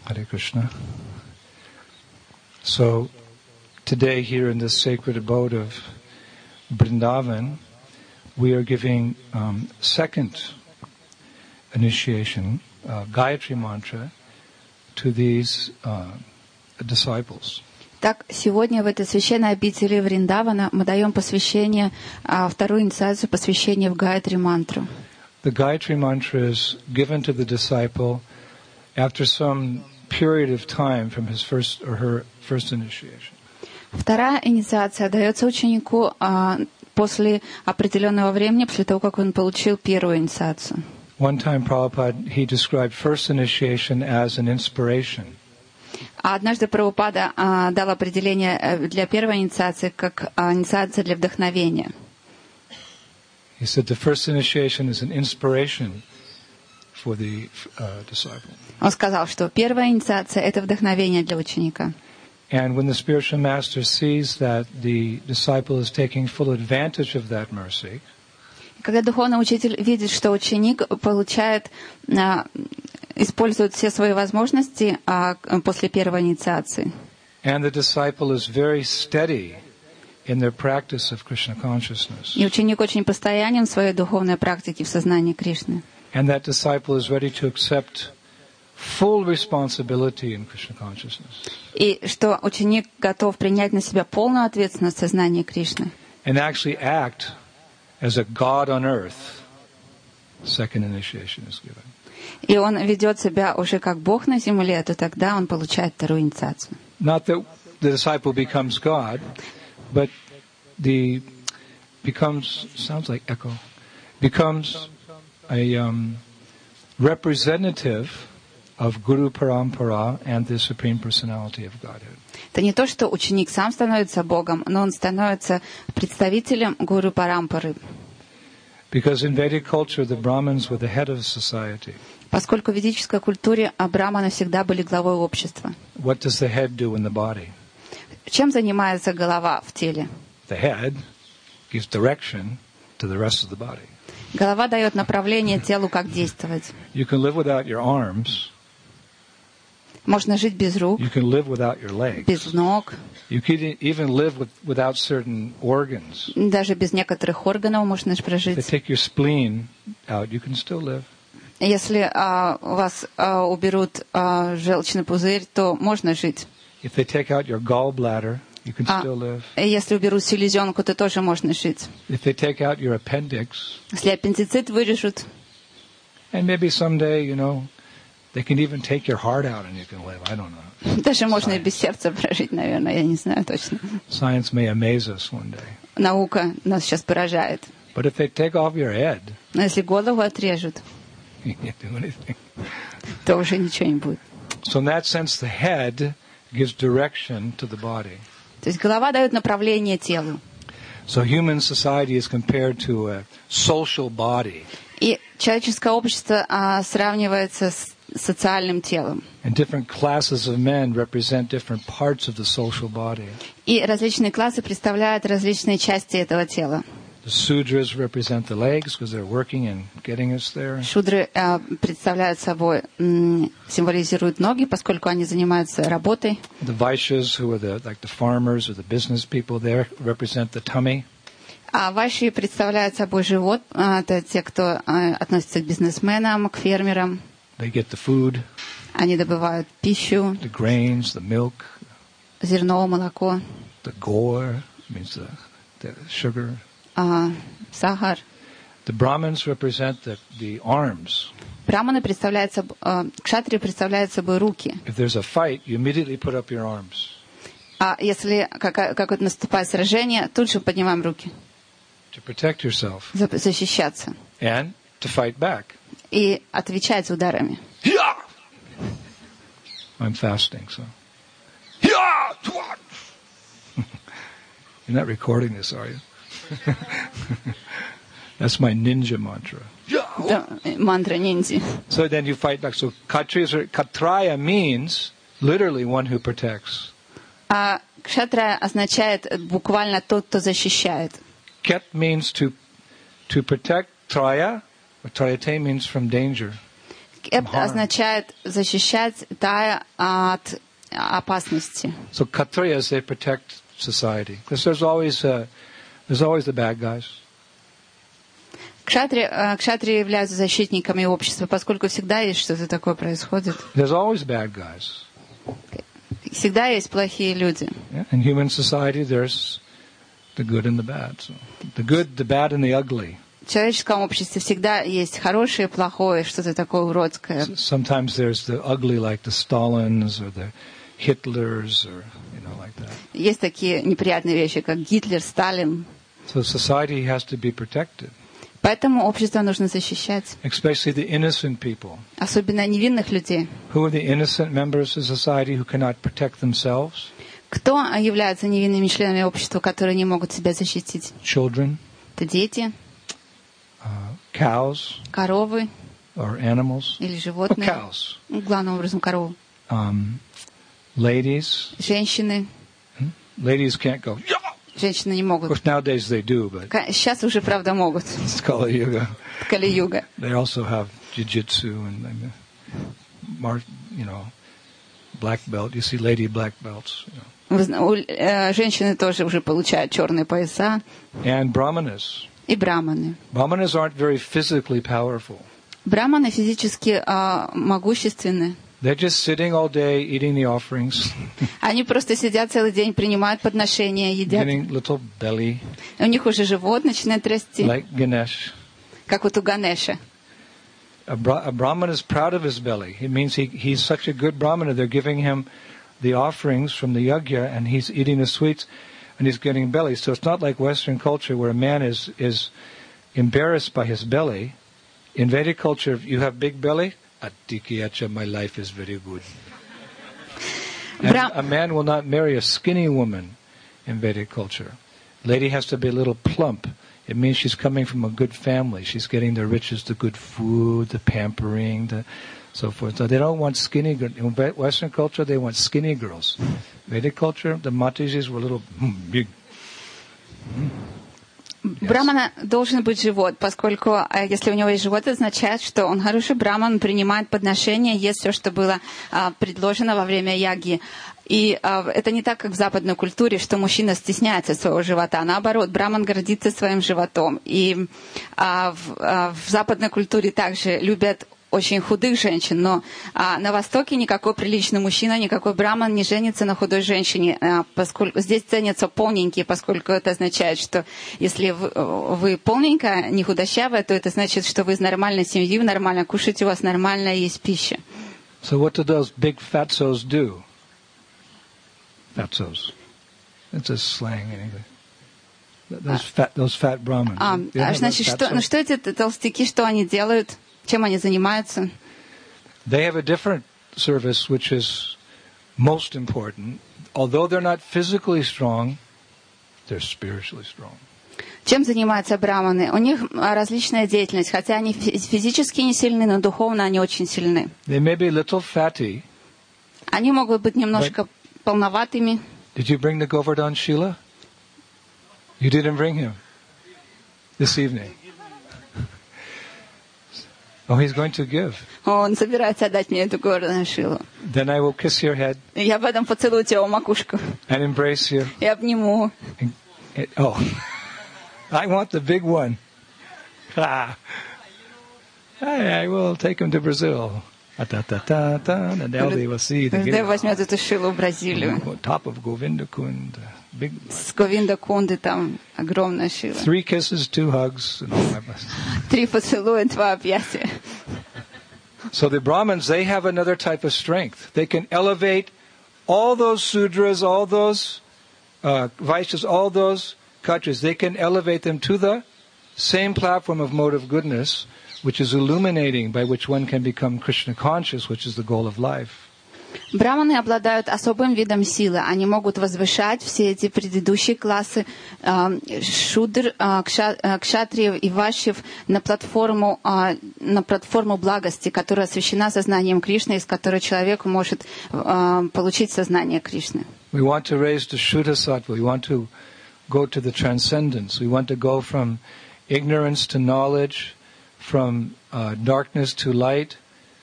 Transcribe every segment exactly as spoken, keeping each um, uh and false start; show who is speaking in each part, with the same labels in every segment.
Speaker 1: Hare Krishna. So, today here in this sacred abode of Vrindavan, we are giving um, second initiation, uh, Gayatri Mantra, to these uh, disciples.
Speaker 2: Так, сегодня в этой священной обители Вриндавана мы даем посвящение, а, вторую инициацию посвящения в Гайатри мантру.
Speaker 1: The Gayatri Mantra is given to the disciple after some period of time from his first or her first initiation.
Speaker 2: Вторая инициация дается ученику а, после определенного времени, после того, как он получил первую инициацию.
Speaker 1: One time Prabhupada, he described first initiation as an inspiration.
Speaker 2: А однажды Прабхупада а, дал определение для первой инициации как а, инициация для вдохновения.
Speaker 1: He said the first initiation is an inspiration for the uh, disciple.
Speaker 2: Он сказал, что первая инициация — это вдохновение для ученика.
Speaker 1: And when the spiritual master sees that the disciple is taking full advantage of that mercy,
Speaker 2: когда духовный учитель видит, что ученик получает, а, использует все свои возможности а, после первой инициации,
Speaker 1: and the disciple is very steady in their practice of Krishna consciousness,
Speaker 2: и ученик очень постоянен в своей духовной практике в сознании Кришны,
Speaker 1: and that disciple is ready to accept full responsibility in Krishna consciousness,
Speaker 2: и что ученик готов принять на себя полную ответственность в сознании Кришны,
Speaker 1: and actually act as a God on earth, second initiation is given.
Speaker 2: и он ведет себя уже как Бог на земле, то тогда он получает вторую инициацию.
Speaker 1: Not that the disciple becomes God, but the becomes sounds like echo becomes a um, representative of Guru Parampara and the Supreme Personality of Godhead.
Speaker 2: Это не то, что ученик сам становится Богом, но он становится представителем Гуру Парампары.
Speaker 1: Because in Vedic culture, the Brahmins were the head of society.
Speaker 2: Поскольку в ведической культуре браманы всегда были главой общества.
Speaker 1: What does the head do in the body?
Speaker 2: Чем занимается голова в теле?
Speaker 1: The head gives direction to the rest of the body.
Speaker 2: Голова дает направление телу, как действовать.
Speaker 1: You can live without your arms.
Speaker 2: Можно жить без рук,
Speaker 1: You can live without your legs.
Speaker 2: без ног,
Speaker 1: You can even live with, without certain organs.
Speaker 2: даже без некоторых органов можно
Speaker 1: If they
Speaker 2: прожить.
Speaker 1: take your spleen out, you can still live.
Speaker 2: Если а, у вас а, уберут а, желчный пузырь, то можно жить.
Speaker 1: If they take out your gallbladder, you can
Speaker 2: А
Speaker 1: still live.
Speaker 2: если уберут селезенку, то тоже можно жить.
Speaker 1: If they take out your appendix,
Speaker 2: Если аппендицит вырежут,
Speaker 1: and maybe someday, you know, they can even take your heart out and you can live. I don't know.
Speaker 2: даже можно и без сердца прожить, наверное, я не знаю точно.
Speaker 1: Science may amaze us one day.
Speaker 2: Наука нас сейчас поражает.
Speaker 1: But if they take off your head,
Speaker 2: Но если голову отрежут,
Speaker 1: you can't do anything.
Speaker 2: то уже ничего не будет.
Speaker 1: So in that sense, the head gives direction to the body.
Speaker 2: То есть голова дает направление телу.
Speaker 1: So human society is compared to a social body.
Speaker 2: И человеческое общество а, сравнивается с социальным телом.
Speaker 1: And different classes of men represent different parts of the social body.
Speaker 2: И различные классы представляют различные части этого тела.
Speaker 1: The Sudras represent the legs because they're working and getting us there.
Speaker 2: Шудры а, представляют собой, м, символизируют ноги, поскольку они занимаются работой.
Speaker 1: The Vaishyas, who are the like the farmers or the business people, there represent the tummy.
Speaker 2: А вайши представляют собой живот. А, это те, кто а, относится к бизнесменам, к фермерам.
Speaker 1: They get the food,
Speaker 2: Они добывают пищу,
Speaker 1: the grains, the milk,
Speaker 2: зерно, молоко,
Speaker 1: the gore, means the, the sugar.
Speaker 2: а, сахар.
Speaker 1: The Brahmins represent the, the arms.
Speaker 2: Браманы представляют собой, а, кшатрии представляют собой руки.
Speaker 1: If there's a fight, you immediately put up your arms.
Speaker 2: А если какое- какое-то наступает сражение, тут же поднимаем руки,
Speaker 1: To protect yourself
Speaker 2: за- защищаться
Speaker 1: and to fight back.
Speaker 2: и отвечать ударами.
Speaker 1: Yeah! I'm fasting, so. Yeah! You're not recording this, are you? That's my ninja mantra.
Speaker 2: Это мантра ниндзя.
Speaker 1: So then you fight back. So Kshatriyas are, Kshatriya means literally one who protects.
Speaker 2: А кшатрия означает буквально тот, кто защищает.
Speaker 1: Ket means to to protect. Traya, or Trayate means from danger.
Speaker 2: Кепт означает защищать тая от опасности.
Speaker 1: So Kshatriyas, they protect society. Because there's always, uh, there's always the bad guys.
Speaker 2: Кшатри, кшатрии являются защитниками общества, поскольку всегда есть что-то такое происходит.
Speaker 1: There's always bad guys.
Speaker 2: Всегда есть плохие люди.
Speaker 1: Yeah? In human society, there's the good and the bad. So the good, the bad, and the ugly.
Speaker 2: В человеческом обществе всегда есть хорошее, плохое, что-то такое уродское.
Speaker 1: Sometimes there's the ugly, like the Stalins or the Hitlers, or you know, like that.
Speaker 2: Есть такие неприятные вещи, как Гитлер, Сталин.
Speaker 1: So society has to be protected.
Speaker 2: Поэтому общество нужно защищать.
Speaker 1: Especially the innocent people.
Speaker 2: Особенно невинных людей.
Speaker 1: Who are the innocent members of society who cannot protect themselves?
Speaker 2: Кто является невинными членами общества, которые не могут себя защитить?
Speaker 1: Children.
Speaker 2: Это дети.
Speaker 1: Uh, cows.
Speaker 2: Коровы.
Speaker 1: Or animals.
Speaker 2: Или животные.
Speaker 1: Oh, cows.
Speaker 2: Главным образом коровы.
Speaker 1: Um, ladies.
Speaker 2: Женщины.
Speaker 1: Hmm? Ladies can't go. Yeah!
Speaker 2: Женщины не могут.
Speaker 1: Of course, nowadays they do, but
Speaker 2: сейчас уже, правда, могут.
Speaker 1: It's Kali-yuga.
Speaker 2: Кали-юга.
Speaker 1: They also have jiu-jitsu and, and mar, you know, black belt. You see lady black belts. You
Speaker 2: know. Женщины тоже уже получают черные пояса.
Speaker 1: And brahmanas.
Speaker 2: И браманы.
Speaker 1: Brahmanas aren't very physically powerful.
Speaker 2: Браманы физически uh, могущественны.
Speaker 1: They're just sitting all day eating the offerings.
Speaker 2: Они просто сидят целый день, принимают подношения, едят.
Speaker 1: Getting little belly.
Speaker 2: У них уже живот начинает расти.
Speaker 1: Like Ganesh.
Speaker 2: Как вот у Ганеша.
Speaker 1: A, bra- a Brahman is proud of his belly. It means he, he's such a good Brahmana. They're giving him the offerings from the yajna, and he's eating the sweets, and he's getting belly. So it's not like Western culture where a man is, is embarrassed by his belly. In Vedic culture, if you have big belly, Attikiyacha, my life is very good. And a man will not marry a skinny woman in Vedic culture. Lady has to be a little plump. It means she's coming from a good family. She's getting the riches, the good food, the pampering, the so forth. So they don't want skinny girls. In Western culture, they want skinny girls. Vedic culture, the Matajis were a little mm, big. Mm.
Speaker 2: Yes. Брамана должен быть живот, поскольку если у него есть живот, это означает, что он хороший браман, принимает подношения, ест все, что было а, предложено во время яги. И а, это не так, как в западной культуре, что мужчина стесняется своего живота. Наоборот, браман гордится своим животом. И а, в, а, в западной культуре также любят очень худых женщин, но а, на Востоке никакой приличный мужчина, никакой браман не женится на худой женщине, а, поскольку здесь ценятся полненькие, поскольку это означает, что если вы, вы полненькая, не худощавая, то это значит, что вы из нормальной семьи, вы нормально кушаете, у вас нормальная есть пища.
Speaker 1: So what do those big fatzos do? Fatzos. It's a slang anyway. Those fat, those fat Brahmins.
Speaker 2: А, а значит, что, ну что эти толстяки, что они делают? Чем они занимаются?
Speaker 1: They have a different service which is most important. Although they're not physically strong, they're spiritually strong.
Speaker 2: Чем занимаются браманы? У них различная деятельность, хотя они физически не сильны, но духовно они очень сильны.
Speaker 1: They may be a little fatty.
Speaker 2: Они могут быть немножко
Speaker 1: But
Speaker 2: полноватыми.
Speaker 1: Did you bring the Govardhan Shila? You didn't bring him this evening. Oh, he's going to give.
Speaker 2: Он собирается отдать мне эту Говардхан Шилу.
Speaker 1: Then I will kiss your head.
Speaker 2: Я потом поцелую тебя в макушку.
Speaker 1: And embrace you.
Speaker 2: И обниму.
Speaker 1: And, and, oh, I want the big one. Ah. I, I will take him to Brazil. Ta-ta-ta-ta, and now they will see the
Speaker 2: Ждем возьмет эту Шилу в Бразилию.
Speaker 1: Top of Govinda Kund. Big.
Speaker 2: С Говинда Кунды там огромная Шила.
Speaker 1: Three kisses, two hugs. And all that.
Speaker 2: Три поцелуя, два объятия.
Speaker 1: So the Brahmins, they have another type of strength. They can elevate all those Sudras, all those uh, Vaishyas, all those Khatris. They can elevate them to the same platform of mode of goodness, which is illuminating, by which one can become Krishna conscious, which is the goal of life.
Speaker 2: Браманы обладают особым видом силы. Они могут возвышать все эти предыдущие классы э, шудр, э, кша, э, кшатриев и вайшьев на платформу, э, на платформу благости, которая освящена сознанием Кришны, из которой человек может э, получить сознание Кришны.
Speaker 1: We want to raise the Shuddha Sattva. We want to go to the transcendence. We want to go from ignorance to knowledge, from uh, darkness to light,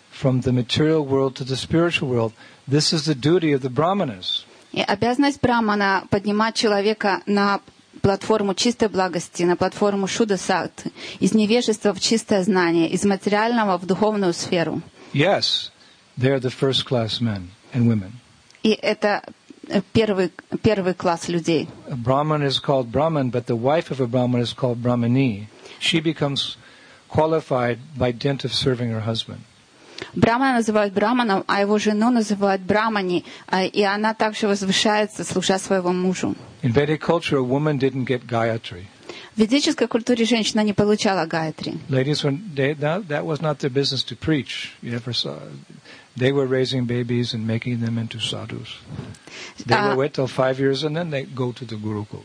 Speaker 1: from the material world to the spiritual world. This is the duty of the brahmanas.
Speaker 2: И обязанность брамана поднимать человека на платформу чистой благости, на платформу шуда-сакты, из невежества в чистое знание, из материального в духовную сферу.
Speaker 1: Yes, they are the first class men and women.
Speaker 2: И это первый, первый класс людей.
Speaker 1: A Brahman is called Brahman, but the wife of a Brahman is called Brahmani. She becomes qualified by dint of serving her husband.
Speaker 2: Брамана называют браманом, а его жену называют брамани, и она также возвышается, служа своего мужу.
Speaker 1: In Vedic culture, a woman didn't get Gayatri.
Speaker 2: В ведической культуре женщина не получала Гайатри.
Speaker 1: Ladies, when they, that, that was not their business to preach. You ever saw? They were raising babies and making them into sadhus. They
Speaker 2: Uh,
Speaker 1: would wait till five years and then they go to the Gurukul.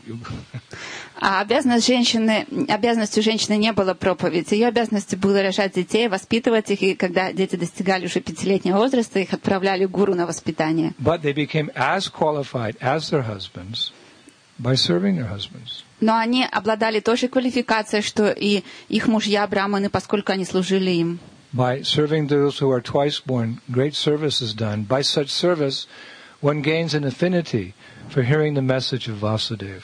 Speaker 2: А обязанность женщины, обязанностью женщины не было проповедь. Ее обязанностью было рожать детей, воспитывать их, и когда дети достигали уже пятилетнего возраста, их отправляли к гуру на воспитание.
Speaker 1: But they became as qualified as their husbands by serving their husbands.
Speaker 2: Но они обладали той же квалификацией, что и их мужья браманы, поскольку они служили им.
Speaker 1: By serving those who are twice born, great service is done. By such service, one gains an affinity for hearing the message of Vasudeva.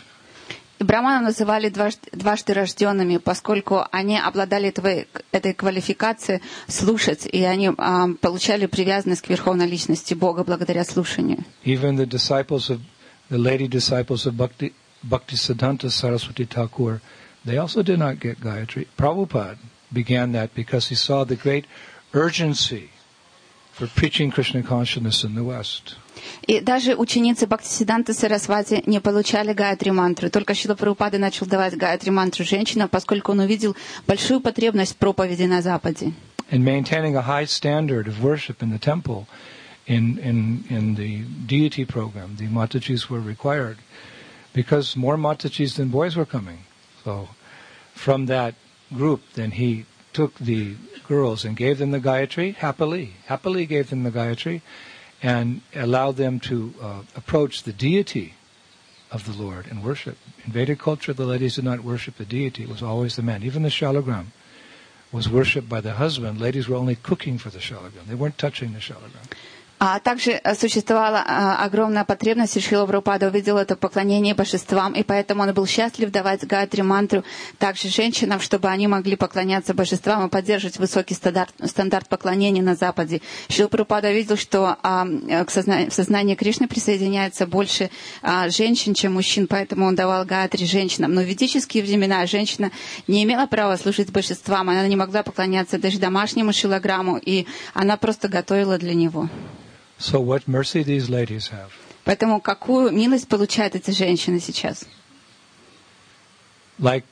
Speaker 2: И браманов называли дважды, дважды рожденными, поскольку они обладали этой, этой квалификацией слушать, и они а, получали привязанность к верховной личности Бога благодаря слушанию.
Speaker 1: Even the disciples of the lady disciples of Bhakti, Bhaktisiddhanta Saraswati Thakur, they also did not get Gayatri. Prabhupada began that because he saw the great urgency for preaching Krishna consciousness in the West.
Speaker 2: И даже ученицы Бхактисиддханты Сарасвати не получали Гайатри мантру. Только Шрила Прабхупада начал давать Гайатри мантру женщинам, поскольку он увидел большую потребность в проповеди на Западе.
Speaker 1: And maintaining a high standard of worship in the temple, in, in, in the deity program, the Matajis were required because more Matajis than boys were coming. So from that group, then he took the girls and gave them the Gayatri, happily, happily gave them the Gayatri, and allowed them to uh, approach the deity of the Lord and worship. In Vedic culture, the ladies did not worship the deity. It was always the man. Even the shalagram was worshipped by the husband. Ladies were only cooking for the shalagram. They weren't touching the shalagram.
Speaker 2: А также существовала а, огромная потребность, и Шрила Прабхупада увидел это поклонение божествам, и поэтому он был счастлив давать Гайатри мантру также женщинам, чтобы они могли поклоняться божествам и поддерживать высокий стандарт, стандарт поклонения на Западе. Шрила Прабхупада видел, что а, к сознанию, в сознании Кришны присоединяется больше а, женщин, чем мужчин, поэтому он давал Гайатри женщинам. Но в ведические времена женщина не имела права служить божествам, она не могла поклоняться даже домашнему шилаграмму, и она просто готовила для него.
Speaker 1: So what mercy these ladies have.
Speaker 2: Поэтому какую милость получают эти женщины сейчас?
Speaker 1: Like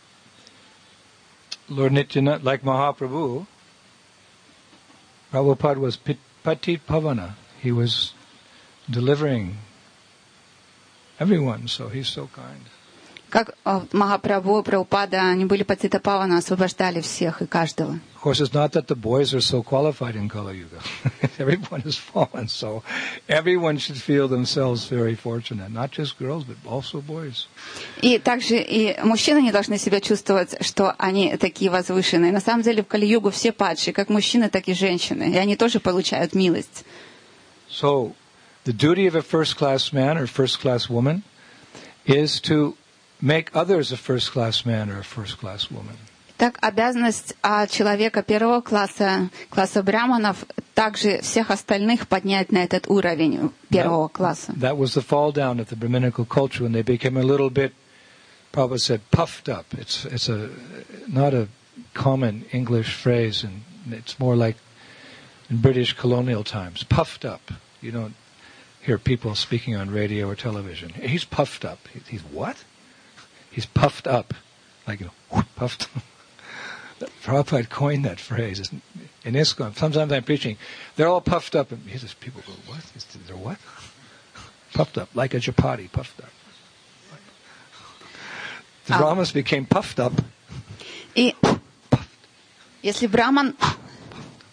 Speaker 1: Lord Nityananda, like Mahaprabhu, Prabhupada was Patit Pavana. He was delivering everyone, so he's so kind.
Speaker 2: Как Махапрабху, Прабхупада, они были Патита Павана, освобождали всех и каждого.
Speaker 1: Of course, it's not that the boys are so qualified in Kali Yuga. Everyone is fallen, so everyone should feel themselves very fortunate. Not just girls, but also boys.
Speaker 2: И также и мужчины не должны себя чувствовать, что они такие возвышенные. На самом деле в Кали-югу все падшие, как мужчины, так и женщины. И они тоже получают милость.
Speaker 1: So, the duty of a first-class man or first-class woman is to make others a first-class man or a first-class woman.
Speaker 2: Так, обязанность а, человека первого класса, класса браманов, также всех остальных поднять на этот уровень первого
Speaker 1: that,
Speaker 2: класса.
Speaker 1: That was the fall down of the Brahminical culture when they became a little bit, Prabhupada said, puffed up. It's it's a not a common English phrase, and it's more like in British colonial times, puffed up. You don't hear people speaking on radio or television. He's puffed up. He's what? He's puffed up, like you know, puffed. Prabhupada coined that phrase in ISKCON. Sometimes I'm preaching, they're all puffed up, and he says, people go, what? They're what? Puffed up, like a chapati, puffed up. The Brahmas became puffed up.
Speaker 2: И если браман,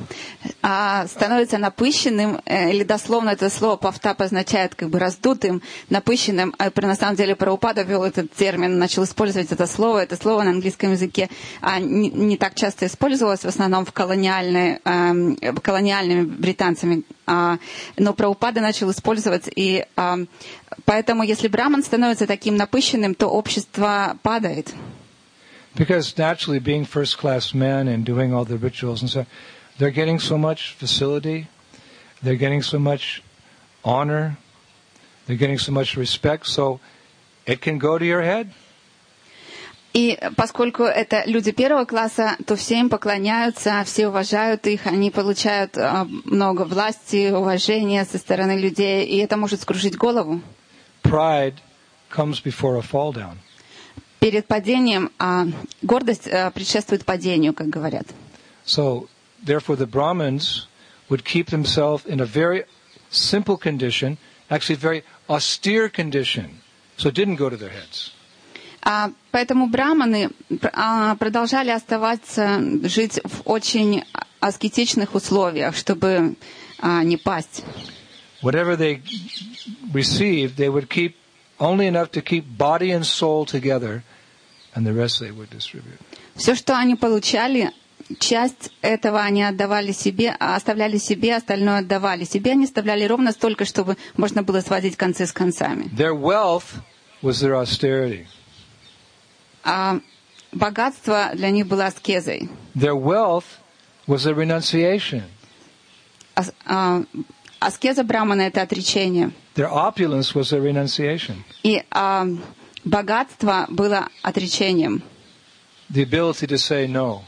Speaker 2: а, становится напыщенным, или дословно это слово «пафта» означает как бы раздутым, напыщенным. А на самом деле Прабхупада ввел этот термин, начал использовать это слово. Это слово на английском языке а, не, не так часто использовалось, в основном в колониальной, а, колониальными британцами. А, но Прабхупада начал использовать, и а, поэтому если браман становится таким напыщенным, то общество падает.
Speaker 1: Because naturally, being first-class men and doing all the rituals and so, they're getting so much facility, they're getting so much honor, they're getting so much respect, so it can go to your head.
Speaker 2: И поскольку это люди первого класса, то все им поклоняются, все уважают их, они получают uh, много власти, уважения со стороны людей, и это может скружить голову.
Speaker 1: Pride comes before a fall down.
Speaker 2: Перед падением а, гордость а, предшествует падению, как говорят.
Speaker 1: So, therefore, the Brahmins would keep themselves in a very simple condition, actually very austere condition, so it didn't go to their heads.
Speaker 2: А, поэтому браманы а, продолжали оставаться, жить в очень аскетичных условиях, чтобы а, не пасть.
Speaker 1: Whatever they received, they would keep only enough to keep body and soul together, and the rest they would distribute.
Speaker 2: Все, что они получали, часть этого они отдавали себе, оставляли себе, остальное отдавали себе. Они оставляли ровно столько, чтобы можно было сводить концы с концами.
Speaker 1: Their wealth was their austerity.
Speaker 2: А богатство для них было аскезой.
Speaker 1: Their wealth was their renunciation.
Speaker 2: А, а, аскеза брамана — это отречение.
Speaker 1: Their opulence was their renunciation.
Speaker 2: И а, богатство было отречением.
Speaker 1: The ability to say no.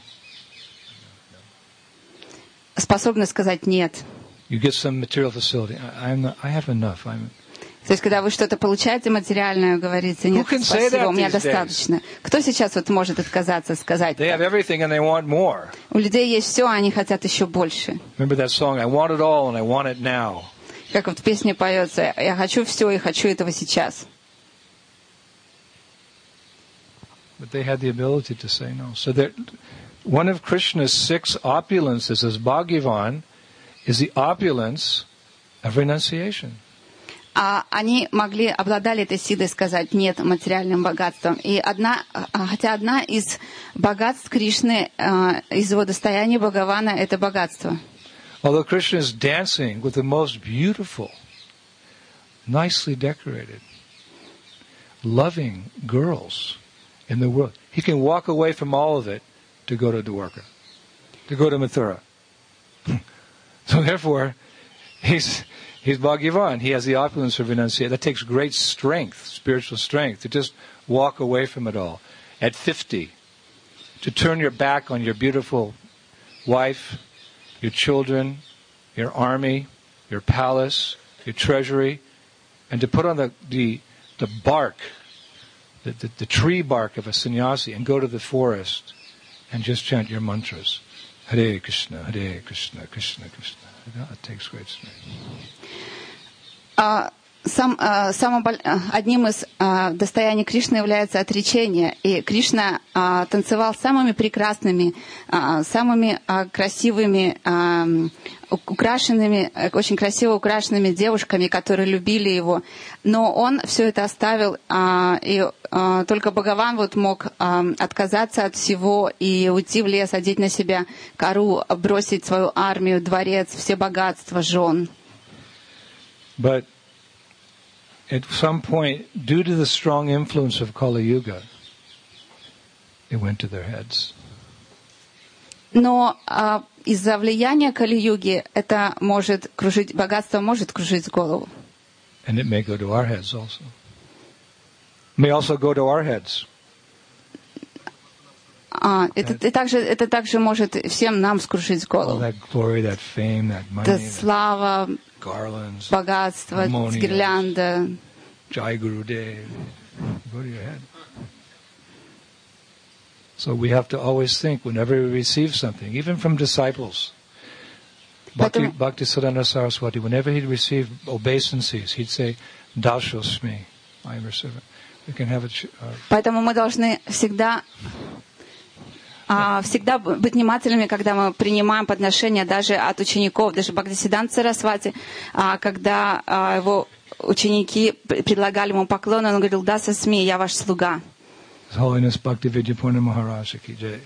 Speaker 2: Способность сказать «нет».
Speaker 1: You get some material facility. I, I'm not, I have enough. I'm...
Speaker 2: То есть, когда вы что-то получаете материальное, говорите «нет, спасибо, у меня достаточно». Кто сейчас вот может отказаться сказать
Speaker 1: They have everything and they want more.
Speaker 2: У людей есть все, а они хотят еще больше.
Speaker 1: Remember that song, I want it all and I want it now.
Speaker 2: Как вот в песне поется «Я хочу все и хочу этого сейчас».
Speaker 1: But they had the ability to say no. So that one of Krishna's six opulences as Bhagavan is the opulence of renunciation.
Speaker 2: А они могли, обладали этой силой сказать «нет» материальным богатством. И одна, хотя одна из богатств Кришны, из его достояния Бхагавана, это богатство.
Speaker 1: Although Krishna is dancing with the most beautiful, nicely decorated, loving girls in the world, he can walk away from all of it to go to Dwarka, to go to Mathura. So therefore, he's he's Bhagavan. He has the opulence of renunciation. That takes great strength, spiritual strength, to just walk away from it all. At fifty, to turn your back on your beautiful wife, your children, your army, your palace, your treasury, and to put on the the, the bark, the, the, the tree bark of a sannyasi and go to the forest and just chant your mantras. Hare Krishna, Hare Krishna, Krishna Krishna. It takes great strength.
Speaker 2: Uh, сам, uh, самым, uh, одним из uh, достояний Кришны является отречение. И Кришна uh, танцевал с самыми прекрасными, uh, самыми uh, красивыми, uh, украшенными, очень красиво украшенными девушками, которые любили его. Но он все это оставил, uh, и uh, только Бхагаван вот мог uh, отказаться от всего и уйти в лес, одеть на себя кору, бросить свою армию, дворец, все богатства, жен.
Speaker 1: But at some point, due to the strong influence of Kali Yuga, it went to their heads.
Speaker 2: Но а, из-за влияния Кали-юги это может кружить, богатство может кружить голову.
Speaker 1: And it may go to our heads also. It may also go to our heads.
Speaker 2: А, это, это, также, это также может всем нам скружить голову.
Speaker 1: All that glory, that fame, that money,
Speaker 2: это слава,
Speaker 1: garlands,
Speaker 2: богатство, гирлянда.
Speaker 1: Jai Guru Dev, go to your head. So we have to always think whenever we receive something, even from disciples. Bhakti, Bhakti Siddhanta Saraswati, whenever he'd receive obeisances, he'd say, Dashosmi, I am your servant. We can have it. Uh,
Speaker 2: Поэтому мы должны всегда А, всегда быть внимательными, когда мы принимаем подношения даже от учеников, даже Бхактисиданта Сарасвати, а, когда а, его ученики предлагали ему поклон, он говорил: да, сосми, я ваш слуга.
Speaker 1: His Holiness Bhaktivedanta Maharaj ki jai.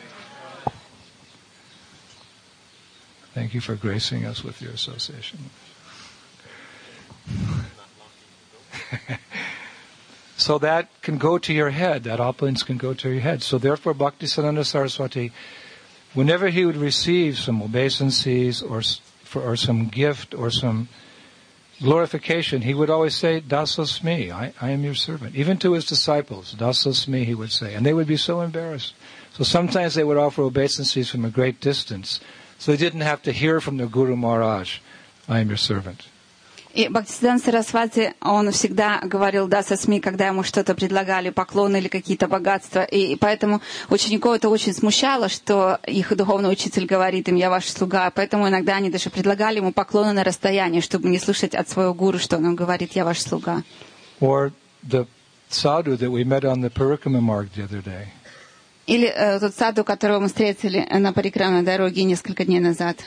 Speaker 1: Thank you for gracing us with your association. So that can go to your head, that opulence can go to your head. So therefore Bhaktisiddhanta Saraswati, whenever he would receive some obeisances or, for, or some gift or some glorification, he would always say, Dasosmi, I, I am your servant. Even to his disciples, Dasosmi, he would say. And they would be so embarrassed. So sometimes they would offer obeisances from a great distance. So they didn't have to hear from the Guru Maharaj, I am your servant.
Speaker 2: И Бхактисиданта Сарасвати, он всегда говорил «да» со СМИ, когда ему что-то предлагали, поклоны или какие-то богатства. И поэтому учеников это очень смущало, что их духовный учитель говорит им «я ваш слуга». Поэтому иногда они даже предлагали ему поклоны на расстоянии, чтобы не слышать от своего гуру, что он им говорит «я ваш слуга».
Speaker 1: Or the sadhu that we met on the Parikrama Marg the other day.
Speaker 2: Или э, тот саду, которого мы встретили на парикрамной дороге несколько дней назад.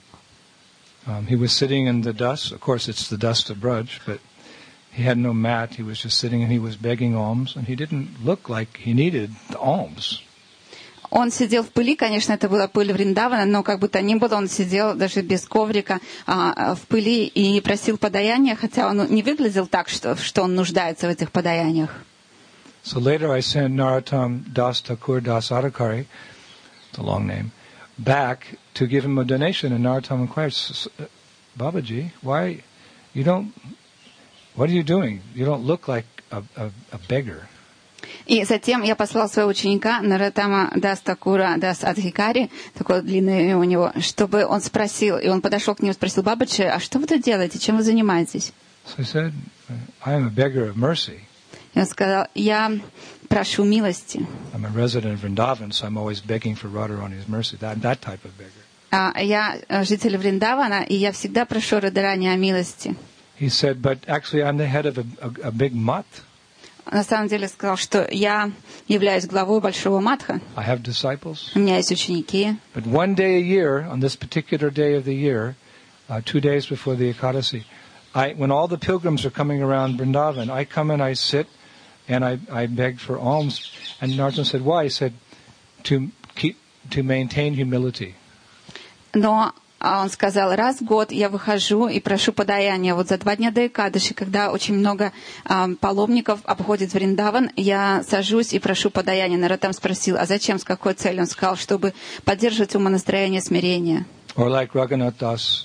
Speaker 1: Um, he was sitting in the dust. Of course, it's the dust of Braj, but he had no mat. He was just sitting and he was begging alms, and he didn't look like he needed the alms.
Speaker 2: Он сидел в пыли, конечно, это была пыль Вриндавана, но как бы то ни было, он сидел даже без коврика а, в пыли и просил подаяния, хотя он не выглядел так, что, что он нуждается в этих подаяниях.
Speaker 1: So later I sent Narottam Das Thakur Das Adhikari, it's a long name, back to give him a donation, and Narottam inquired, Babaji, why you don't, what are you doing? You don't look like a, a, a beggar.
Speaker 2: И затем я послал своего ученика Нароттама Дас Такура Дас Адхикари, такое длинное имя у него, чтобы он спросил, и он подошел к нему и спросил: Бабаджи, а что вы тут делаете, чем вы занимаетесь?
Speaker 1: So I said, I am a beggar of mercy.
Speaker 2: И он сказал: я прошу милости.
Speaker 1: I'm a resident of Vrindavan, so I'm always begging for Radharani's mercy. That that type of beggar.
Speaker 2: А я житель Вриндавана, и я всегда прошу Радхарани о милости.
Speaker 1: He said, but actually I'm the head of a, a, a big math.
Speaker 2: На самом деле сказал, что я являюсь главой большого матха.
Speaker 1: I have disciples.
Speaker 2: У меня есть ученики.
Speaker 1: But one day a year, on this particular day of the year, uh, two days before the Ekadasi, I, when all the pilgrims are coming around Vrindavan, I come and I sit and I, I beg for alms. And Narottam said, why? He said, to keep, to maintain humility.
Speaker 2: Но он сказал, раз в год я выхожу и прошу подаяния. Вот за два дня до Экадаши, когда очень много э, паломников обходит Вриндаван, я сажусь и прошу подаяния. Нароттам спросил, а зачем, с какой целью? Он сказал, чтобы поддерживать умонастроение смирения.
Speaker 1: Or like Raghunath Das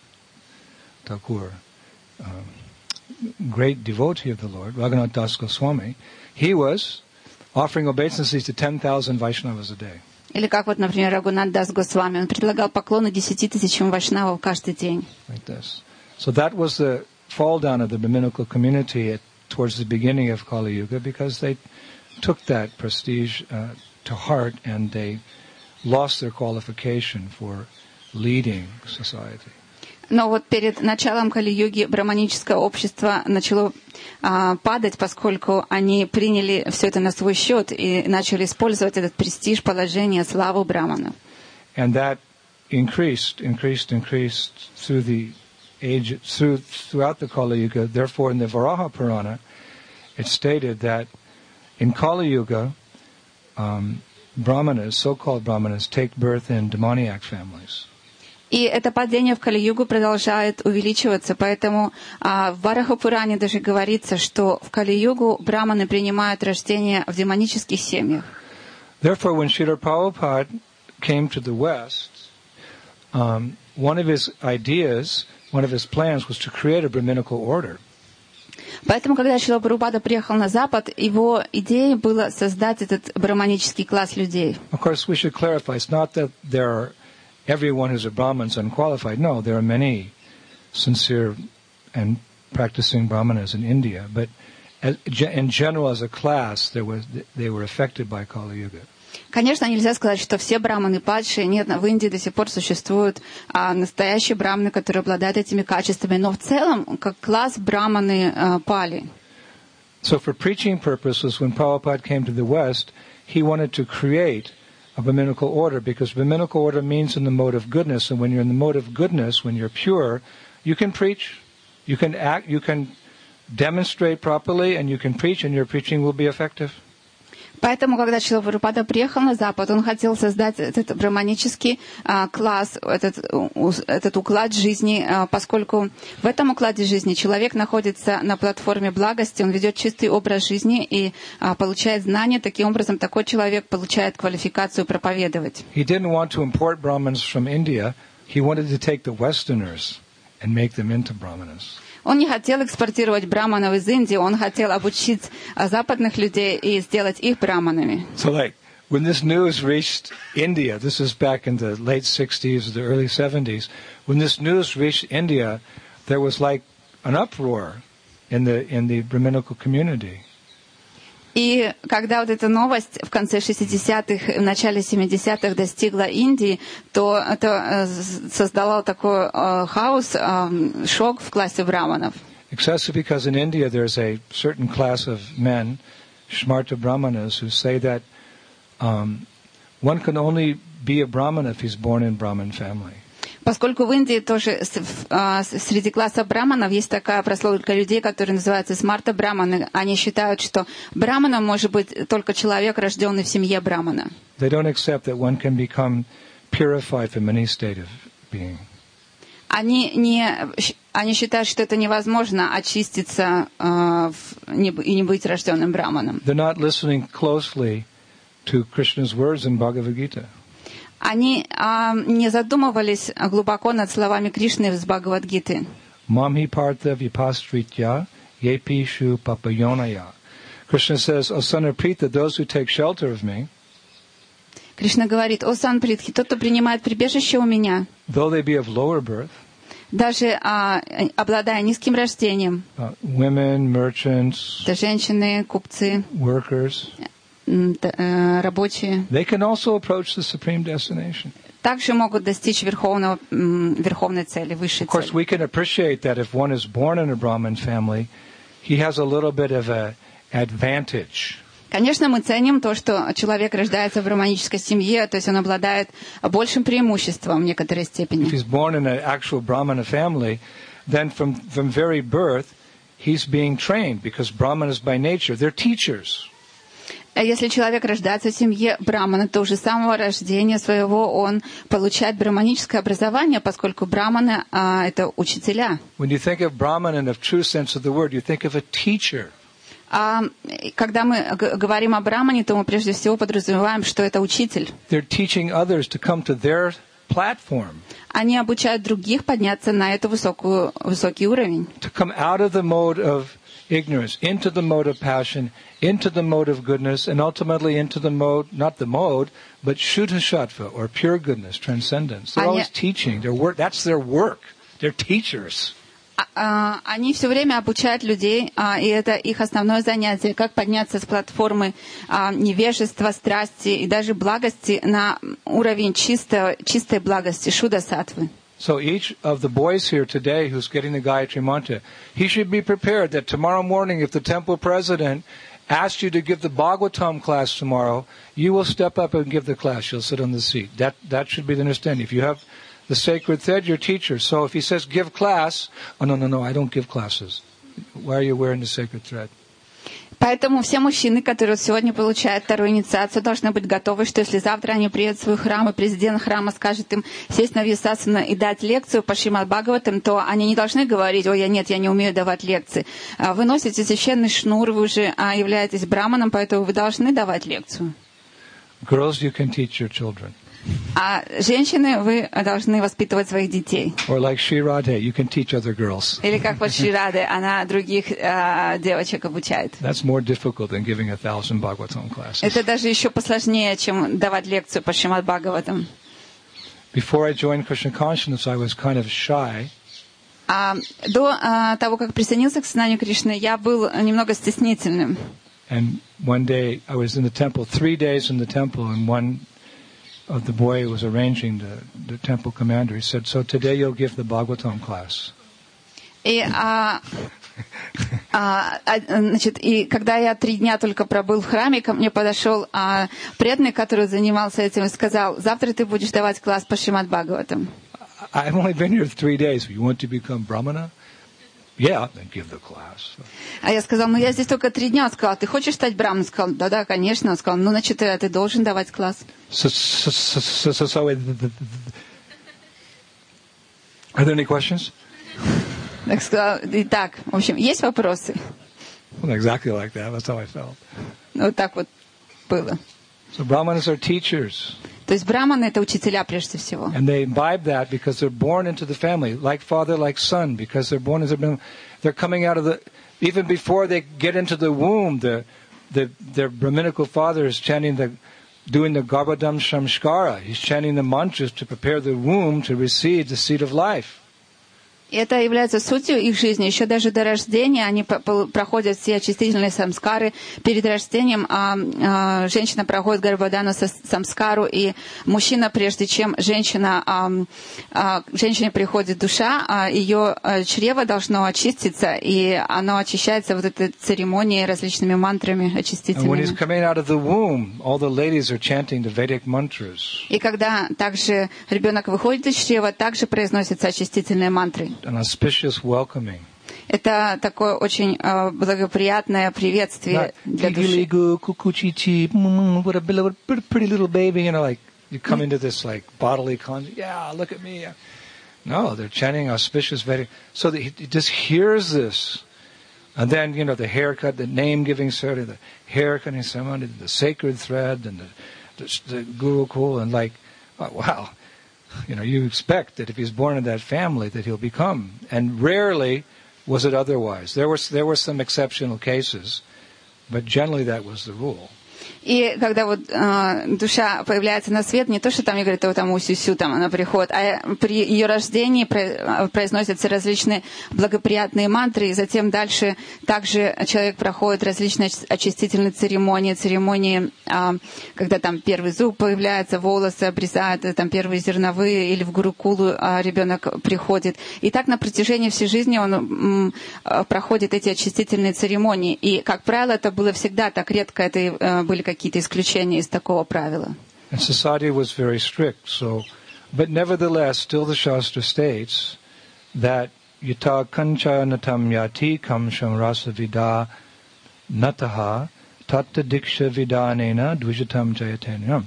Speaker 1: Thakur, um, great devotee of the Lord, Raghunath Das Goswami, he was offering obeisances to ten thousand Vaishnavas a day.
Speaker 2: Или как вот, например, Рагунат Дас Госвами, он предлагал поклоны десяти тысячам вайшнавов каждый день.
Speaker 1: Like this. So that was the fall down of the Brahminical community at, towards the beginning of Kali Yuga, because they took that prestige uh, to heart and they lost their qualification for leading society.
Speaker 2: Но вот перед началом Кали-юги брахманическое общество начало а, падать, поскольку они приняли все это на свой счет и начали использовать этот престиж, положение, славу браманов.
Speaker 1: And that increased, increased, increased through the age, through, throughout the Kali Yuga. Therefore, in the Varaha Purana, it stated that in Kali Yuga, um, brahmanas, so-called brahmanas, take birth in demoniac families.
Speaker 2: И это падение в Кали-югу продолжает увеличиваться, поэтому а, в Вараха-пуране даже говорится, что в Кали-югу браманы принимают рождение в демонических семьях.
Speaker 1: Therefore, when Srila Prabhupada came to the West, um, one of his ideas, one of his plans was to create a Brahminical order.
Speaker 2: Поэтому, когда Шрила Прабхупада приехал на Запад, его идеей было создать этот браманический класс людей.
Speaker 1: Of course, we should clarify, it's not that there are everyone who's a Brahman is unqualified. No, there are many sincere and practicing Brahmanas in India, but as, in general, as a class, there was they were affected by Kali Yuga.
Speaker 2: Конечно, нельзя сказать, что все браманы падшие. Нет, в Индии до сих пор существуют а, настоящие браманы, которые обладают этими качествами, но в целом, как класс, браманы а, пали.
Speaker 1: So for preaching purposes, when Prabhupada came to the West, he wanted to create a Brahminical order, because Brahminical order means in the mode of goodness, and when you're in the mode of goodness, when you're pure, you can preach, you can act, you can demonstrate properly, and you can preach, and your preaching will be effective.
Speaker 2: Поэтому, когда Шрила Прабхупада приехал на Запад, он хотел создать этот браманический а, класс, этот, у, этот уклад жизни, а, поскольку в этом укладе жизни человек находится на платформе благости, он ведет чистый образ жизни и а, получает знания. Таким образом, такой человек получает квалификацию проповедовать.
Speaker 1: He didn't want to import Brahmins from India. He wanted to take the Westerners and make them into Brahmanas.
Speaker 2: Он не хотел экспортировать браманов из Индии, он хотел обучить западных людей и сделать их браманами.
Speaker 1: So like, when this news reached India, this is back in the late sixties, the early seventies, when this news reached India, there was like an uproar in the, in the Brahminical community.
Speaker 2: И когда вот эта новость в конце шестидесятых, в начале семидесятых достигла Индии, то это создало такой uh, хаос, uh, шок в классе браманов.
Speaker 1: Excessive because in India there's a certain class of men, Shmarta Brahmanas, who say that um, one can only be a Brahmana if he's born in Brahmin family.
Speaker 2: Поскольку в Индии тоже среди класса браманов есть такая прослойка людей, которые называются смарта браманы. Они считают, что браманом может быть только человек, рожденный в семье брамана.
Speaker 1: They don't accept that one can become purified from any state of being.
Speaker 2: Они не, они считают, что это невозможно очиститься uh, не, и не быть рожденным браманом.
Speaker 1: They're not listening closely to Krishna's words in Bhagavad Gita.
Speaker 2: Они а, не задумывались глубоко над словами Кришны из Бхагавад-гиты.
Speaker 1: Mamhi partha vipastritya yepishu papayonaya. Krishna says, O son of Pritha, those who take shelter of me,
Speaker 2: Кришна говорит: о сан Притхи, тот, кто принимает прибежище у меня,
Speaker 1: though they be of lower birth,
Speaker 2: даже а, обладая низким рождением,
Speaker 1: uh, women, merchants,
Speaker 2: это женщины, купцы,
Speaker 1: workers,
Speaker 2: рабочие,
Speaker 1: they can also approach the supreme destination.
Speaker 2: также могут достичь верховного, верховной цели, высшей
Speaker 1: цели. Of course, we can appreciate that if one is born in a Brahmin family, he has a little bit of an advantage.
Speaker 2: Конечно, мы ценим то, что человек рождается в браманической семье, то есть он обладает большим преимуществом в некоторой степени.
Speaker 1: If he's born in an actual Brahmana family, then from, from very birth, he's being trained, because Brahmanas by nature, they're teachers.
Speaker 2: Если человек рождается в семье брамана, то уже с самого рождения своего он получает браманическое образование, поскольку браманы а, — это учителя.
Speaker 1: When you think of Brahman in the true sense of the word, you think of a teacher.
Speaker 2: А когда мы г- говорим о брамане, то мы прежде всего подразумеваем, что это учитель.
Speaker 1: They're teaching others to come to their platform.
Speaker 2: Они обучают других подняться на эту высокую, высокий уровень.
Speaker 1: To come out of the mode of ignorance, into the mode of passion, into the mode of goodness, and ultimately into the mode, not the mode, but Shuddha Sattva, or pure goodness, transcendence. They're always teaching. Their work, that's their work. They're teachers.
Speaker 2: Они все время обучают людей, и это их основное занятие, как подняться с платформы невежества, страсти и даже благости на уровень чистой, чистой благости, Шудда Саттвы.
Speaker 1: So each of the boys here today who's getting the Gayatri Mantra, he should be prepared that tomorrow morning, if the temple president asks you to give the Bhagavatam class tomorrow, you will step up and give the class. You'll sit on the seat. That that should be the understanding. If you have the sacred thread, your teacher. So if he says give class, oh no, no, no, I don't give classes. Why are you wearing the sacred thread?
Speaker 2: Поэтому все мужчины, которые сегодня получают вторую инициацию, должны быть готовы, что если завтра они приедут в свой храм, и президент храма скажет им сесть на Вьясасана и дать лекцию по Шримад Бхагаватам, то они не должны говорить: ой, я нет, я не умею давать лекции. Вы носите священный шнур, вы уже являетесь браманом, поэтому вы должны давать лекцию.
Speaker 1: Girls, you can teach your children.
Speaker 2: А женщины, вы должны воспитывать своих детей.
Speaker 1: Or like Sri Radhe, you can teach other girls.
Speaker 2: Или как вот Шри Радhe, она других э, девочек обучает.
Speaker 1: That's more difficult than giving a thousand Bhagavatam classes.
Speaker 2: Это даже еще посложнее, чем давать лекцию по Шримад Бхагаватам.
Speaker 1: Before I joined Krishna consciousness, I was kind of shy.
Speaker 2: А, до а, того, как присоединился к сознанию Кришны, я был немного стеснительным.
Speaker 1: And one day I was in the temple, three days in the temple, and one of the boy who was arranging the, the temple commander, he said, so today you'll give the Bhagavatam class.
Speaker 2: И а, А, а, значит, и когда я три дня только пробыл в храме, ко мне подошел а, преданный, который занимался этим, и сказал: завтра ты будешь давать класс по Шримад Бхагаватам.
Speaker 1: I've only been here three days. You want to become Brahmana? Yeah, then give the class.
Speaker 2: А я сказал: ну я здесь только три дня. Он сказал: ты хочешь стать браманом? Сказал: да-да, конечно. Он сказал: ну, значит, ты, ты должен давать класс.
Speaker 1: So, so, so, so, so, are there any questions?
Speaker 2: Так сказал: итак, в общем, есть вопросы?
Speaker 1: Well, exactly like that. That's how I felt.
Speaker 2: Вот так вот было.
Speaker 1: So Brahmanas are teachers.
Speaker 2: То есть браманы — это учителя прежде всего.
Speaker 1: And they imbibe that because they're born into the family, like father, like son, because they're born as a, they're coming out of the, even before they get into the womb, the, the, their Brahminical father is chanting the, doing the Garbhodam Shamskara. He's chanting the mantras to prepare the womb to receive the seed of life.
Speaker 2: И это является сутью их жизни. Еще даже до рождения они проходят все очистительные самскары. Перед рождением а, а, женщина проходит гарбадану самскару, и мужчина, прежде чем женщина, а, а, к женщине приходит душа, а ее чрево должно очиститься, и оно очищается вот этой церемонией различными мантрами очистительными. И когда также ребенок выходит из чрева, также произносятся очистительные мантры.
Speaker 1: An auspicious welcoming.
Speaker 2: Это такое очень uh, благоприятное приветствие для души.
Speaker 1: What a pretty little baby, you know, like you come into this like bodily concept. Yeah, look at me. No, they're chanting auspicious Vedic. So that he just hears this, and then you know the haircut, the name-giving ceremony, the haircutting ceremony, the sacred thread, and the, the, the gurukul, and like, oh, wow. You know, you expect that if he's born in that family that he'll become. And rarely was it otherwise. There was there were some exceptional cases, but generally that was the rule.
Speaker 2: И когда вот э, душа появляется на свет, не то, что там ей говорят: там усю-сю, там она приходит, а при ее рождении произносятся различные благоприятные мантры, и затем дальше также человек проходит различные очистительные церемонии, церемонии, э, когда там первый зуб появляется, волосы обрезают, там первые зерновые, или в гурукулу э, ребенок приходит. И так на протяжении всей жизни он э, проходит эти очистительные церемонии. И, как правило, это было всегда так, редко это э, были какие-то исключения из такого правила.
Speaker 1: And society was very strict, so, but nevertheless, still the Shastra states that yata kancha natam yati kamsham rasa vida nataha tatta diksha vidanena dvijatam jayatenam.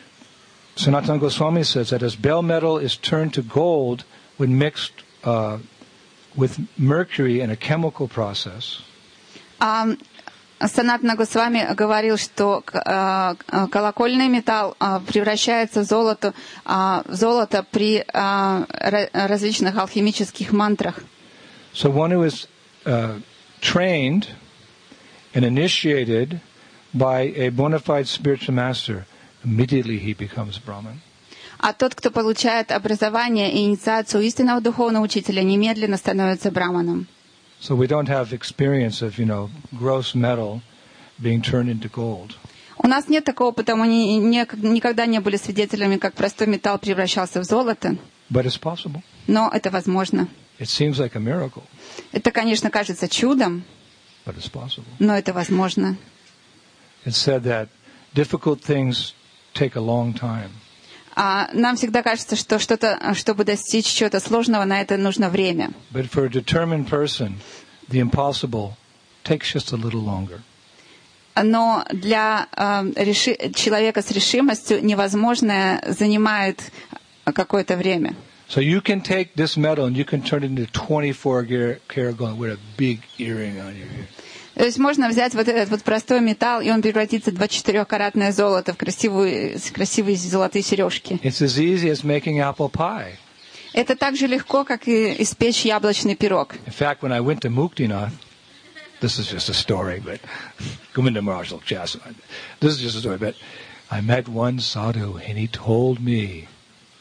Speaker 1: Sanatana Goswami says that as bell metal is turned to gold when mixed uh, with mercury in a chemical process.
Speaker 2: Um, Санатана Госвами говорил, что э, колокольный металл э, превращается в золото, э, в золото при э, различных алхимических мантрах.
Speaker 1: So one who is uh, trained and initiated by a bona fide spiritual master, immediately he becomes Brahman.
Speaker 2: А тот, кто получает образование и инициацию истинного духовного учителя, немедленно становится браманом.
Speaker 1: So we don't have experience of, you know, gross metal being turned into gold.
Speaker 2: У нас нет такого, потому мы никогда не были свидетелями, как простой металл превращался в золото.
Speaker 1: But it's possible.
Speaker 2: Но это возможно.
Speaker 1: It seems like a miracle.
Speaker 2: Это, конечно, кажется чудом.
Speaker 1: But it's possible.
Speaker 2: Но это возможно.
Speaker 1: It's said that difficult things take a long time.
Speaker 2: А нам всегда кажется, что что-то, чтобы достичь чего-то сложного, на это нужно время.
Speaker 1: But for a determined person, the impossible takes just a little longer.
Speaker 2: Но для э, реши... человека с решимостью невозможное занимает какое-то время.
Speaker 1: So you can take this metal and you can turn it into twenty-four karat gold with a big earring on your ear.
Speaker 2: То есть можно взять вот этот вот простой металл, и он превратится в двадцать четырёхкаратное золото, в красивую, красивые золотые сережки.
Speaker 1: It's as easy as making apple pie.
Speaker 2: Это так же легко, как и испечь яблочный пирог.
Speaker 1: In fact, when I went to Muktinath, this is just a story, but Govinda Maharaj Chas, this is just a story, but I met one sadhu and he told me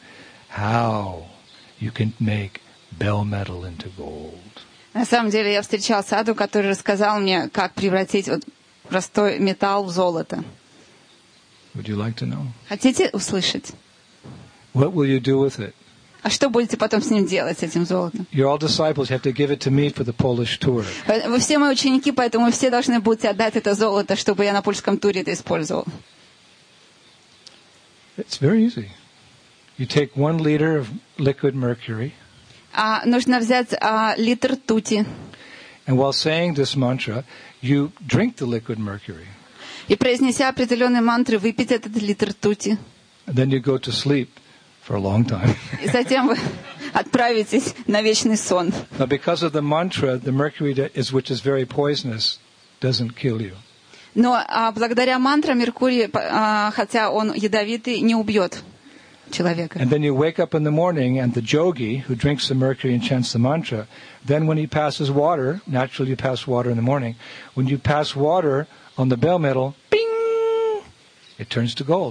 Speaker 1: how you can make bell metal into gold.
Speaker 2: На самом деле я встречал саду, который рассказал мне, как превратить вот простой металл в золото.
Speaker 1: Would you like to know?
Speaker 2: Хотите услышать?
Speaker 1: What will you do with it?
Speaker 2: А что будете потом с ним делать, с этим золотом?
Speaker 1: You're all disciples. You have to give it to me for the Polish tour.
Speaker 2: Вы все мои ученики, поэтому все должны будете отдать это золото, чтобы я на польском туре это использовал.
Speaker 1: It's very easy. You take one liter of liquid mercury.
Speaker 2: А, нужно взять а, литр ртути.
Speaker 1: And while saying this mantra, you drink the liquid mercury.
Speaker 2: И произнеся определенные мантры, выпить этот литр ртути.
Speaker 1: And then you go to sleep for a long time.
Speaker 2: И затем вы отправитесь на вечный сон.
Speaker 1: Now, because of the mantra, the mercury is, which is very poisonous, doesn't kill you.
Speaker 2: Но а, благодаря мантре Меркурий, а, хотя он ядовитый, не убьет человека.
Speaker 1: And then you wake up in the morning, and the yogi who drinks the mercury and chants the mantra, then when he passes water, naturally you pass water in the morning, when you pass water on the bell metal, bing, it turns to gold.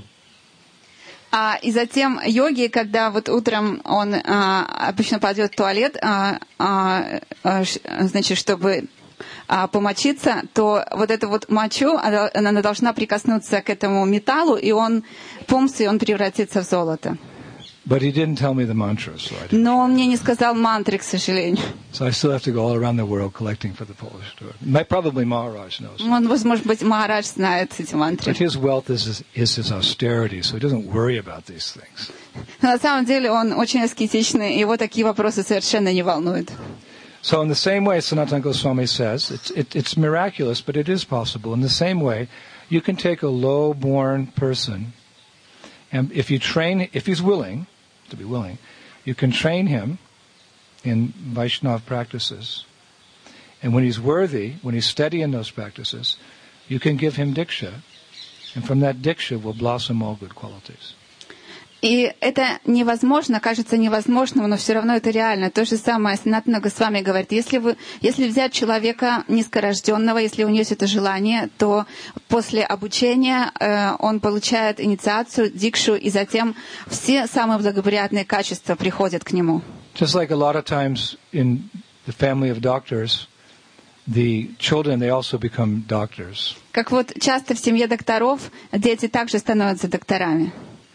Speaker 2: А, и затем йоги, когда вот утром он а, обычно пойдет в туалет, а, а, а, значит, чтобы а, помочиться, то вот эту вот мочу, она, она должна прикоснуться к этому металлу, и он пумс, и он превратится в золото.
Speaker 1: But he didn't tell me the mantra, so I didn't.
Speaker 2: Но он мне не сказал мантры, к сожалению.
Speaker 1: So I still have to go all around the world collecting for the Polish tour. My, probably Maharaj knows.
Speaker 2: Он, может быть, Махарадж знает эти мантры.
Speaker 1: But his wealth is his, is his austerity, so he doesn't worry about these things.
Speaker 2: Но на самом деле он очень аскетичный, и его такие вопросы совершенно не волнуют.
Speaker 1: So in the same way, Sanatana Goswami says, it's, it, it's miraculous, but it is possible. In the same way, you can take a low-born person, and if you train, if he's willing, to be willing, you can train him in Vaishnava practices. And when he's worthy, when he's steady in those practices, you can give him diksha, and from that diksha will blossom all good qualities.
Speaker 2: И это невозможно, кажется невозможным, но все равно это реально. То же самое Санатана Госвами говорит. Если, вы, если взять человека низкорожденного, если у него есть это желание, то после обучения э, он получает инициацию, дикшу, и затем все самые благоприятные качества приходят к нему.
Speaker 1: Just like a lot of times in the family of doctors, the children, they also become doctors.
Speaker 2: Как вот часто в семье докторов дети также становятся докторами.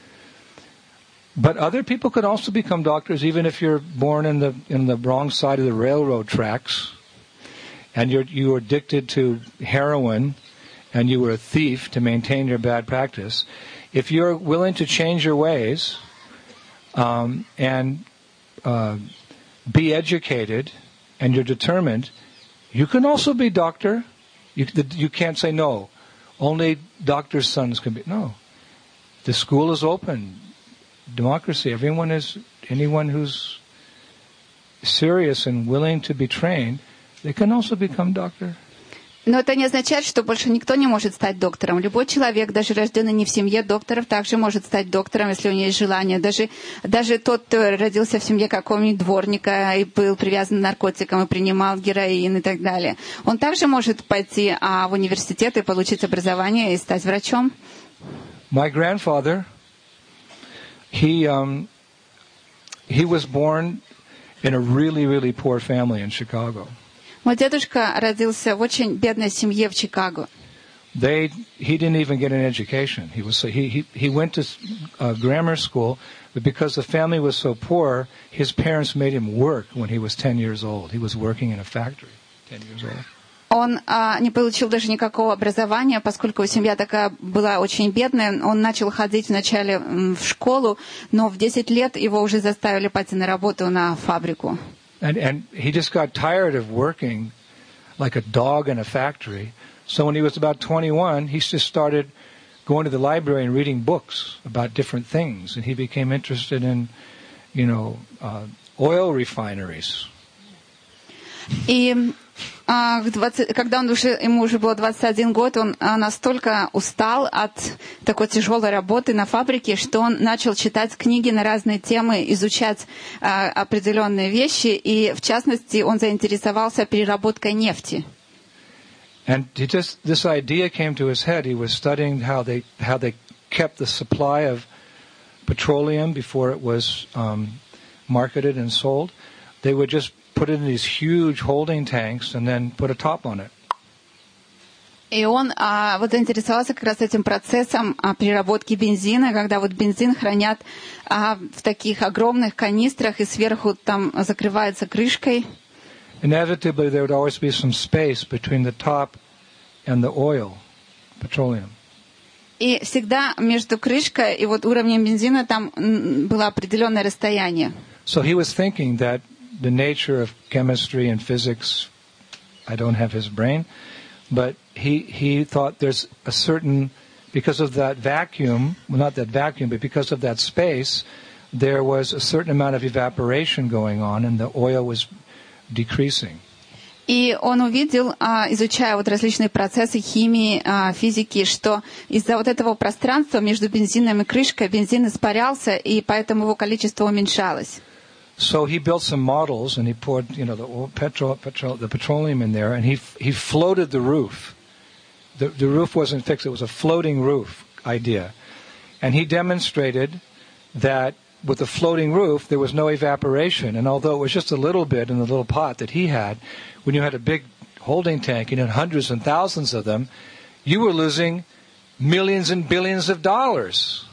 Speaker 1: But other people could also become doctors, even if you're born in the in the wrong side of the railroad tracks, and you're you were addicted to heroin, and you were a thief to maintain your bad practice. If you're willing to change your ways, um, and uh, be educated, and you're determined, you can also be doctor. You you can't say no. Only doctors' sons can be. No, the school is open. Democracy. Everyone is, anyone who's serious and willing to be trained, they can also become doctor.
Speaker 2: Но это не означает, что больше никто не может стать доктором. Любой человек, даже рожденный не в семье докторов, также может стать доктором, если у него есть желание. Даже, даже тот, кто родился в семье какого-нибудь дворника и был привязан к наркотикам и принимал героин и так далее, он также может пойти а, в университет и получить образование и стать врачом.
Speaker 1: My grandfather, He um, he was born in a really, really poor family in Chicago.
Speaker 2: Мой дедушка родился в очень бедной семье в Чикаго.
Speaker 1: They he didn't even get an education. He was he he he went to uh, grammar school, but because the family was so poor, his parents made him work when he was ten years old. He was working in a factory, ten years old.
Speaker 2: Он а, не получил даже никакого образования, поскольку семья такая была очень бедная. Он начал ходить вначале в школу, но в десять лет его уже заставили пойти на работу на фабрику.
Speaker 1: And, and he just got tired of working like a dog in a factory. So when he was about twenty-one, he just started going to the library and reading books about different things. And he became interested in, you know, uh, oil refineries.
Speaker 2: И а, двадцать, когда он уже, ему уже было двадцать один год, он а, настолько устал от такой тяжелой работы на фабрике, что он начал читать книги на разные темы, изучать а, определенные вещи, и в частности он заинтересовался переработкой нефти.
Speaker 1: And he just this idea came to his head. He was studying how they how they kept the supply of petroleum before it was um, marketed and sold. They would just put it in these huge holding tanks and then put a top on it.
Speaker 2: И он а, вот заинтересовался как раз этим процессом а, переработки бензина, когда вот бензин хранят а, в таких огромных канистрах и сверху там закрывается крышкой.
Speaker 1: Inevitably, there would always be some space between the top and the oil, petroleum.
Speaker 2: И всегда между крышкой и вот уровнем бензина там было определенное расстояние.
Speaker 1: So he was thinking that the nature of chemistry and physics, I don't have his brain, but he he thought there's a certain, because of that vacuum, well not that vacuum, but because of that space, there was a certain amount of evaporation going on and the oil was decreasing.
Speaker 2: И он увидел, изучая вот различные процессы химии, физики, что из-за вот этого пространства между бензином и крышкой бензин испарялся, и поэтому его количество уменьшалось.
Speaker 1: So he built some models, and he poured, you know, the oil, petrol, petrol, the petroleum in there, and he he floated the roof. The the roof wasn't fixed; it was a floating roof idea, and he demonstrated that with the floating roof there was no evaporation, and although it was just a little bit in the little pot that he had, when you had a big holding tank and you had hundreds and thousands of them, you were losing millions and billions of dollars.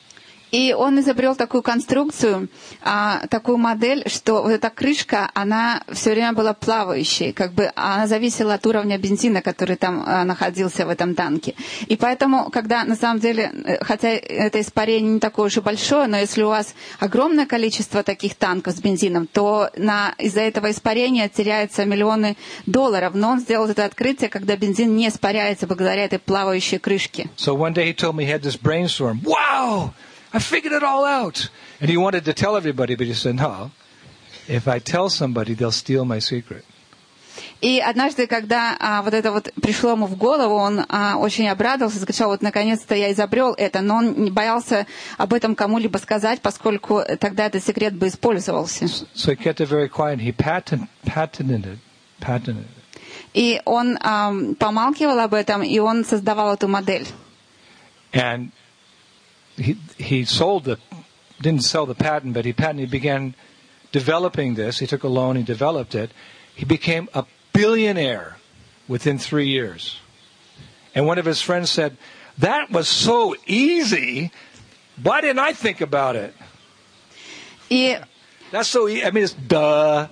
Speaker 2: И он изобрел такую конструкцию, а, такую модель, что вот эта крышка, она все время была плавающей, как бы она зависела от уровня бензина, который там а, находился в этом танке. И поэтому, когда на самом деле, хотя это испарение не такое уж и большое, но если у вас огромное количество таких танков с бензином, то на, из-за этого испарения теряются миллионы долларов. Но он сделал это открытие, когда бензин не испаряется благодаря этой плавающей крышке.
Speaker 1: So one day he told me he had this brainstorm. Wow! I figured it all out. And he wanted to tell everybody, but he said, no, if I tell somebody, they'll steal my secret.
Speaker 2: И однажды, когда а, вот это вот пришло ему в голову, он а, очень обрадовался, сказал, вот наконец-то я изобрел это, но он не боялся об этом кому-либо сказать, поскольку тогда этот секрет бы использовался.
Speaker 1: So he kept it very quiet. He patent, patented it. Patented it.
Speaker 2: И он а, помалкивал об этом, и он создавал эту модель.
Speaker 1: And He, he sold the, didn't sell the patent, but he patented, he began developing this. He took a loan, he developed it. He became a billionaire within three years. And one of his friends said, that was so easy. Why didn't I think about it?
Speaker 2: И...
Speaker 1: That's so easy. I mean, it's duh.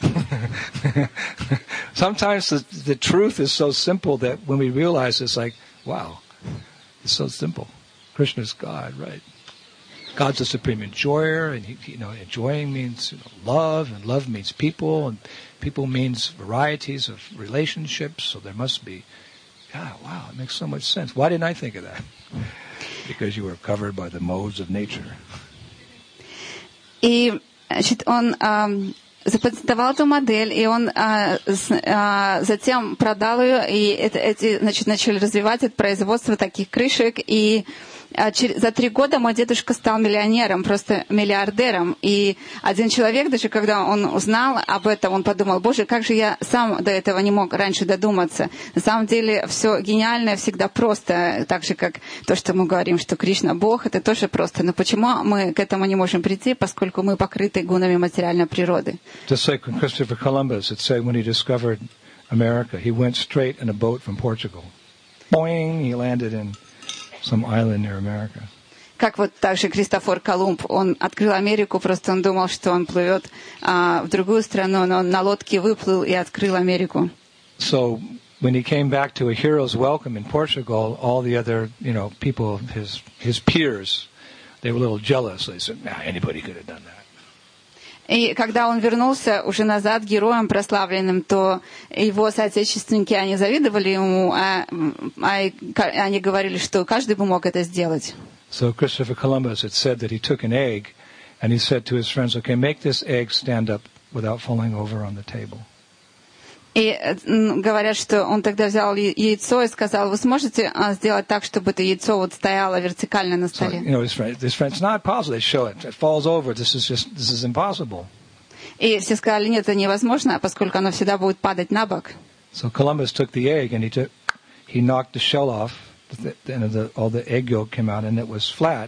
Speaker 1: Sometimes the, the truth is so simple that when we realize it's like, wow, it's so simple. Krishna is God, right? God's the supreme enjoyer, and he, you know, enjoying means you know, love, and love means people, and people means varieties of relationships. So there must be, God, wow, it makes so much sense. Why didn't I think of that? Because you were covered by the modes of nature.
Speaker 2: И, значит, он um... запатентовал эту модель, и он а, с, а, затем продал ее, и это, эти, значит, начали развивать это производство таких крышек, и а, через, за три года мой дедушка стал миллионером, просто миллиардером, и один человек, даже когда он узнал об этом, он подумал, боже, как же я сам до этого не мог раньше додуматься. На самом деле все гениальное всегда просто, так же, как то, что мы говорим, что Кришна Бог, это тоже просто, но почему мы к этому не можем прийти, поскольку мы покрыты гунами материальной природы?
Speaker 1: Just like when Christopher Columbus, it said when he discovered America, he went straight in a boat from Portugal. Boing, he landed in some island near America.
Speaker 2: Как вот также Кристофор Колумб, он открыл Америку, просто он думал, что он плывет а, в другую страну, но он на лодке выплыл и открыл Америку.
Speaker 1: So when he came back to a hero's welcome in Portugal, all the other, you know, people, his his peers, they were a little jealous. They said, nah, anybody could have done that.
Speaker 2: И когда он вернулся уже назад героем прославленным, то его соотечественники, они завидовали ему, а, а они говорили, что каждый бы мог это сделать.
Speaker 1: So Christopher Columbus had said that he took an egg, and he said to his friends, okay, make this egg stand up without falling over on the table.
Speaker 2: И говорят, что он тогда взял яйцо и сказал, вы сможете сделать так, чтобы это яйцо вот стояло вертикально на столе?
Speaker 1: So, you know, his friend, his friend, it's not possible. They show it. It falls over. This is just, this is impossible.
Speaker 2: И все сказали, нет, это невозможно, поскольку оно всегда будет падать на бок.
Speaker 1: So Columbus took the egg and he took, he knocked the shell off, and the, all the egg yolk came out, and it was flat.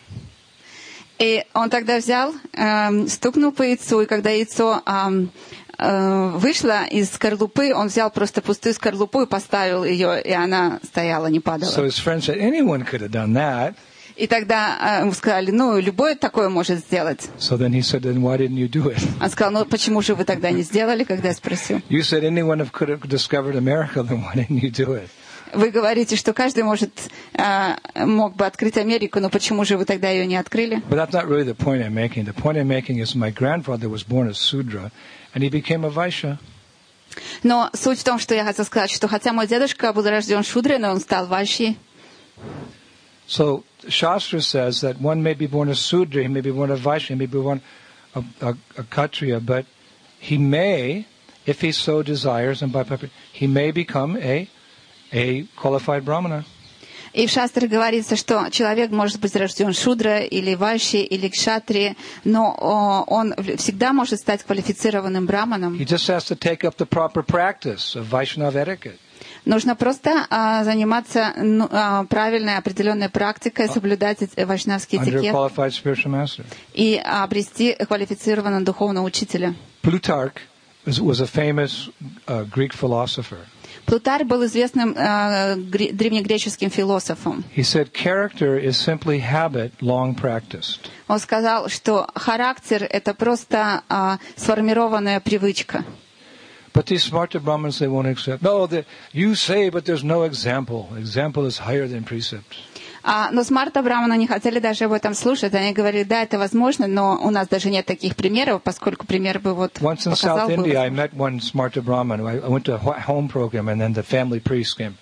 Speaker 2: И он тогда взял, эм, стукнул по яйцу, и когда яйцо эм, э, вышла из скорлупы, он взял просто пустую скорлупу и поставил ее, и она стояла, не падала.
Speaker 1: So his friend said, anyone could have done that.
Speaker 2: И тогда ему сказали, ну, любой такое может сделать.
Speaker 1: So then he said, then why didn't you do it?
Speaker 2: Он сказал, ну, почему же вы тогда не сделали, когда я спросил?
Speaker 1: You said anyone could have discovered America, then why didn't you do it?
Speaker 2: Вы говорите, что каждый может, э, мог бы открыть Америку, но почему же вы тогда ее не открыли?
Speaker 1: But that's not really the point I'm making. The point I'm making is my grandfather was born as Sudra, and he became a Vaishya.
Speaker 2: Но суть в том, что я хотела сказать, что хотя мой дедушка был рожден Шудрой, но он стал Вайшей.
Speaker 1: So Shastra says that one may be born a Sudra, he may be born a Vaishya, he may be born a, a, a Kshatriya, but he may, if he so desires, and by he may become a a qualified Brahmana.
Speaker 2: И в Шастре говорится, что человек может быть рожден Шудра или Вайши или Кшатри, но о, он всегда может стать квалифицированным браманом.
Speaker 1: He just has to take up the proper practice of Vaishnava etiquette.
Speaker 2: Нужно просто а, заниматься ну, а, правильной определенной практикой, соблюдать вайшнавский этикет и обрести квалифицированного духовного учителя.
Speaker 1: Plutarch was, was a famous uh, Greek philosopher.
Speaker 2: Плутарь был известным э, гре- древнегреческим философом.
Speaker 1: He said, character is simply habit long practiced.
Speaker 2: Он сказал, что характер — это просто э, сформированная привычка.
Speaker 1: But these smarta Brahmins, they won't accept. No, the, you say, but there's no example. Example is higher than precept.
Speaker 2: А, но смарта Брамана не хотели даже об этом слушать. Они говорили, да, это возможно, но у нас даже нет таких примеров, поскольку пример бы вот
Speaker 1: Once in
Speaker 2: показал.
Speaker 1: South India, I met one smarta Brahmin. I, I went to a home program, and then the family priest came.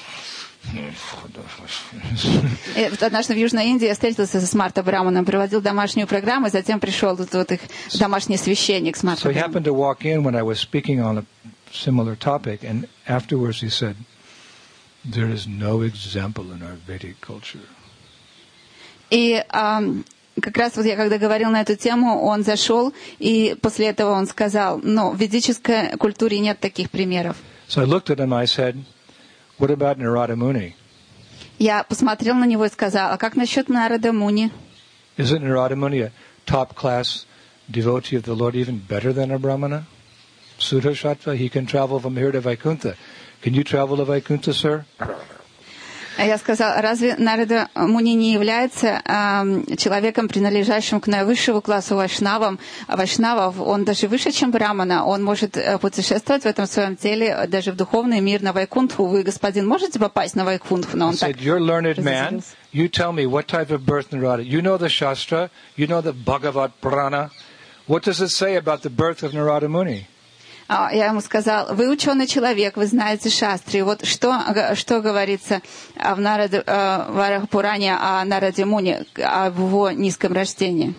Speaker 2: И вот однажды в Южной Индии я встретился со смарта Браманом, проводил домашнюю программу, и затем пришел тут вот их домашний священник смарта
Speaker 1: So he happened to walk in when I was speaking on a similar topic, and afterwards he said, there is no example in our Vedic culture.
Speaker 2: И а, как раз вот я когда говорил на эту тему, он зашел, и после этого он сказал, ну, в ведической культуре нет таких примеров.
Speaker 1: So I looked at him, I said, what about Narada Muni?
Speaker 2: Я посмотрел на него и сказал, а как насчет Нарада Муни?
Speaker 1: Isn't Narada Muni a top-class devotee of the Lord even better than a Brahmana? Sudha Shattva, he can travel from here to Vaikuntha. Can you travel to Vaikuntha, sir?
Speaker 2: Я сказал, разве Нарада Муни не является э, человеком, принадлежащим к наивысшему классу вайшнавам, вайшнавов? Он даже выше, чем Брамана. Он может э, путешествовать в этом своем теле даже в духовный мир на Вайкунтху. Вы, господин, можете попасть на Вайкунтху? Но он
Speaker 1: I said, you're learned man. You tell me what type of birth Narada. You know the Shastra. You know the Bhagavat Purana. What does it say about the birth of Narada Muni?
Speaker 2: Я ему сказал, вы ученый человек, вы знаете шастры. Вот что, что говорится в Нараде, в Пуране о Нараде Муни, о его низком рождении?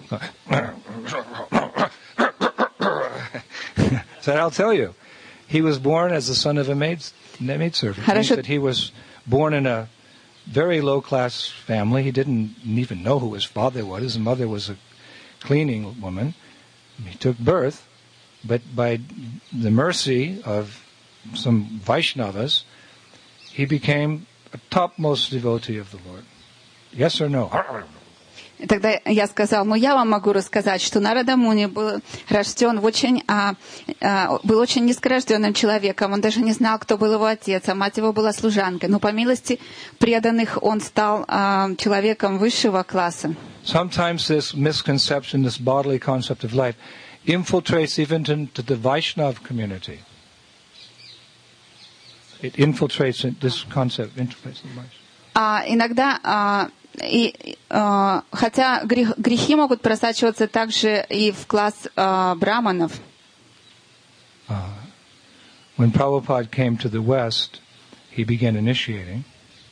Speaker 1: So I'll tell you. He was born as the son of a maid, maidservant. It means that he was born in a very low-class family. He didn't even know who his father was. His mother was a cleaning woman. He took birth. But by the mercy of some Vaishnavas, he became a topmost devotee of the Lord. Yes or no?
Speaker 2: И тогда я сказал, ну я вам могу рассказать, что Нарада Муни был рожден в очень, а, а, был очень низкорожденным человеком. Он даже не знал, кто был его отец, а мать его была служанкой. Но по милости преданных он стал а, человеком высшего класса.
Speaker 1: Sometimes this misconception, this bodily concept of life, infiltrates even into the Vaishnav community. It infiltrates this concept, infiltrates the Vaishnav.
Speaker 2: А, иногда, а, и, а, хотя грех, грехи могут просачиваться также и в класс а, браманов.
Speaker 1: Uh, when Prabhupada came to the West, he began initiating.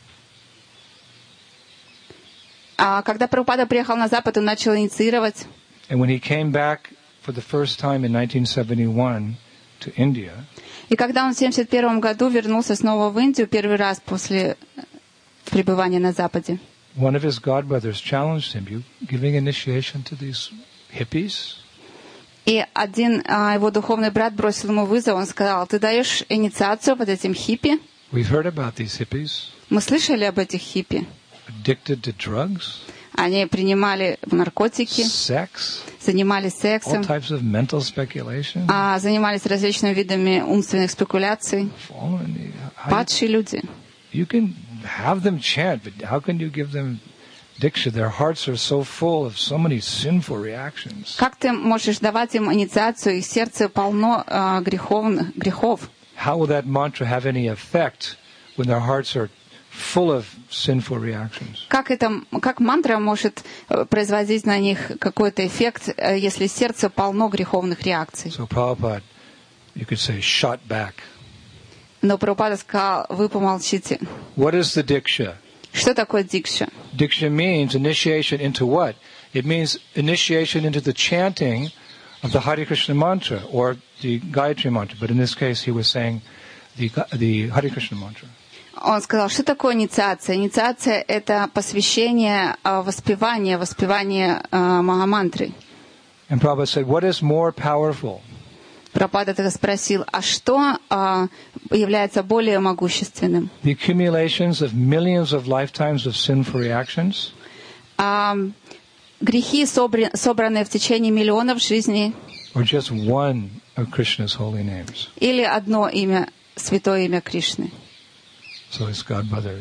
Speaker 2: А когда Прабхупада приехал на Запад, он начал инициировать.
Speaker 1: And when he came back for the first time in nineteen seventy-one to India,
Speaker 2: и когда он в семьдесят первом году вернулся снова в Индию, первый раз после пребывания на Западе,
Speaker 1: one of his godbrothers challenged him, you giving initiation to these hippies?
Speaker 2: И один а, его духовный брат бросил ему вызов, он сказал, ты даешь инициацию вот этим хиппи?
Speaker 1: We've heard about these hippies.
Speaker 2: Мы слышали об этих хиппи.
Speaker 1: Addicted to drugs?
Speaker 2: Они принимали наркотики,
Speaker 1: sex,
Speaker 2: занимались
Speaker 1: all
Speaker 2: сексом,
Speaker 1: types of mental speculation.
Speaker 2: а занимались различными видами умственных спекуляций.
Speaker 1: Fallen, how
Speaker 2: Падшие люди.
Speaker 1: you, you can have them chant, but how can you give them diksha? Their hearts are so full of so many sinful reactions.
Speaker 2: Как ты можешь давать им инициацию, их сердце полно uh, греховных, грехов?
Speaker 1: How will that mantra have any effect when their hearts are full of sinful reactions?
Speaker 2: Как, это, как мантра может производить на них какой-то эффект, если сердце полно греховных реакций?
Speaker 1: So Prabhupada, you could say, shot back.
Speaker 2: Но Прабхупада сказал, вы помолчите.
Speaker 1: What is the diksha?
Speaker 2: Что такое дикша?
Speaker 1: Diksha means initiation into what? It means initiation into the chanting of the Hare Krishna mantra or the Gayatri mantra. But in this case, he was saying the, the Hare Krishna mantra.
Speaker 2: Он сказал, что такое инициация? Инициация — это посвящение, воспевание, воспевание uh, Махамантры.
Speaker 1: And Prabhupada said, what is more powerful?
Speaker 2: Прабхупада тогда спросил, а что uh, является более могущественным?
Speaker 1: The accumulations of millions of lifetimes of sinful reactions?
Speaker 2: Uh, грехи, собр- собранные в течение миллионов жизней?
Speaker 1: Or just one of Krishna's holy names?
Speaker 2: Или одно имя, святое имя Кришны?
Speaker 1: So his godmother.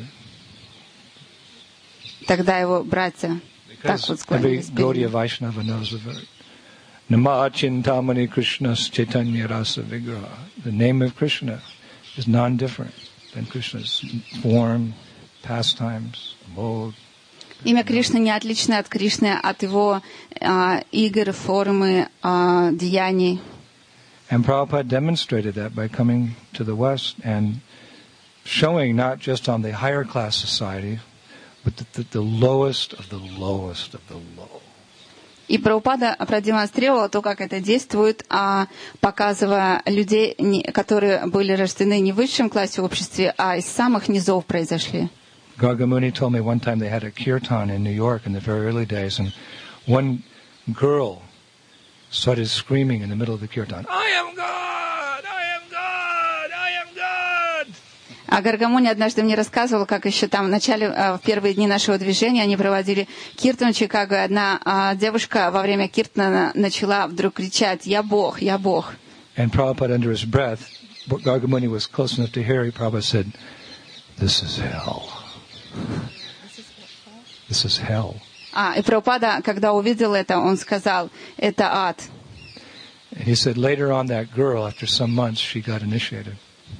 Speaker 2: Тогда его братья так
Speaker 1: Because
Speaker 2: вот
Speaker 1: every
Speaker 2: склонились.
Speaker 1: Gaudiya Vaishnava knows of it. Nama Chintamani Krishna's Chaitanya Rasa Vigraha. The name of Krishna is non-different than Krishna's form, pastimes, mode.
Speaker 2: Имя Кришны не отличное от Кришны, от его uh, игр, формы, uh, деяний.
Speaker 1: And Prabhupada demonstrated that by coming to the West and showing not just on the higher class society, but the, the, the lowest of the lowest of the low.
Speaker 2: И Прабхупада продемонстрировал то, как это действует, а показывая людей, которые были рождены не в высшем классе в обществе, а из самых низов произошли.
Speaker 1: Gargamuni told me one time they had a kirtan in New York in the very early days, and one girl started screaming in the middle of the kirtan, I am God! I am God! I am God!
Speaker 2: А Гаргамуни однажды мне рассказывал, как еще там в начале, в первые дни нашего движения они проводили киртан в Чикаго, и одна а, девушка во время киртана начала вдруг кричать «Я Бог! Я Бог!».
Speaker 1: And Prabhupada, under his breath, Gargamuni was close enough to hear, he Prabhupada said, this is hell. This is hell.
Speaker 2: А, и Прабхупада, когда увидел это, он сказал, это ад.
Speaker 1: And he said later on that girl, after some months, she got initiated.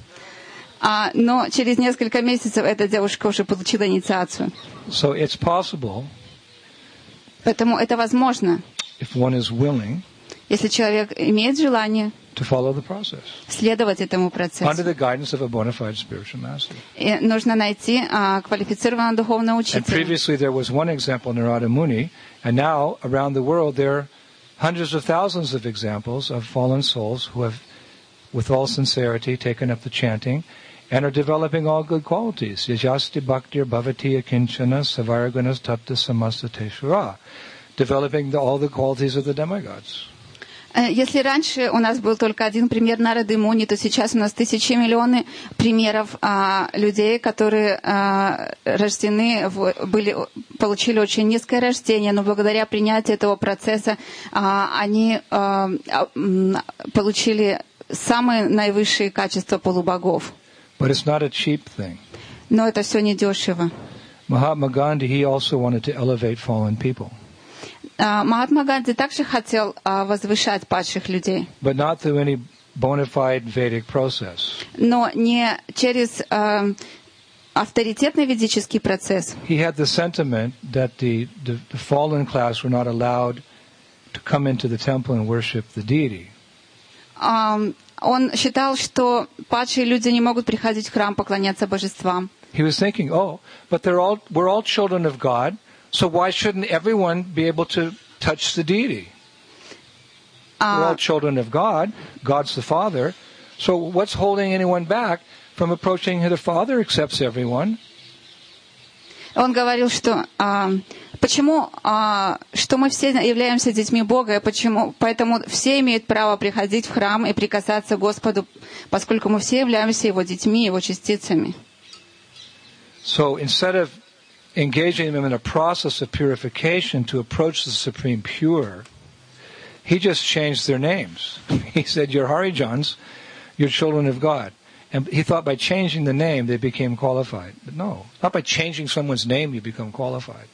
Speaker 2: А, но через несколько месяцев эта девушка уже получила инициацию.
Speaker 1: So it's possible,
Speaker 2: Поэтому это возможно,
Speaker 1: if one is willing,
Speaker 2: если человек имеет желание
Speaker 1: to follow the process
Speaker 2: следовать этому
Speaker 1: under
Speaker 2: процессу.
Speaker 1: the guidance of a bona fide spiritual master.
Speaker 2: И нужно найти а, квалифицированного духовного
Speaker 1: And
Speaker 2: учителя.
Speaker 1: previously there was one example, Narada Muni, and now around the world there are hundreds of thousands of examples of fallen souls who have, with all sincerity, taken up the chanting and are developing all good qualities. Yajasti bhaktir bhavati akinchana savaraganas tapta samasateshvara. Developing the, all the qualities of the demigods.
Speaker 2: Если раньше у нас был только один пример Нарады Муни, то сейчас у нас тысячи миллионы примеров а, людей, которые а, рождены, в, были, получили очень низкое рождение, но благодаря принятию этого процесса а, они а, а, получили самые наивысшие качества полубогов.
Speaker 1: But it's not a cheap thing.
Speaker 2: Но это все недешево.
Speaker 1: Mahatma Gandhi, he also wanted to elevate fallen people.
Speaker 2: Махатма Ганди также хотел а, возвышать падших людей,
Speaker 1: But not through any bona fide Vedic process.
Speaker 2: но не через а, авторитетный ведический процесс.
Speaker 1: He had the sentiment that the, the, the fallen class were not allowed to come into the temple and worship the deity.
Speaker 2: Um, он считал, что падшие люди не могут приходить в храм поклоняться божествам.
Speaker 1: He was thinking, oh, but they're all, we're all children of God, so why shouldn't everyone be able to touch the deity?
Speaker 2: Uh,
Speaker 1: we're all children of God, God's the Father, so what's holding anyone back from approaching the Father accepts everyone?
Speaker 2: Он говорил, что а, почему, а, что мы все являемся детьми Бога, и почему, поэтому все имеют право приходить в храм и прикасаться к Господу, поскольку мы все являемся Его детьми, Его частицами.
Speaker 1: So instead of engaging them in a process of purification to approach the Supreme Pure, he just changed their names. He said, you're Harijans, you're children of God. And he thought by changing the name, they became qualified. But no, not by changing someone's name, you become qualified.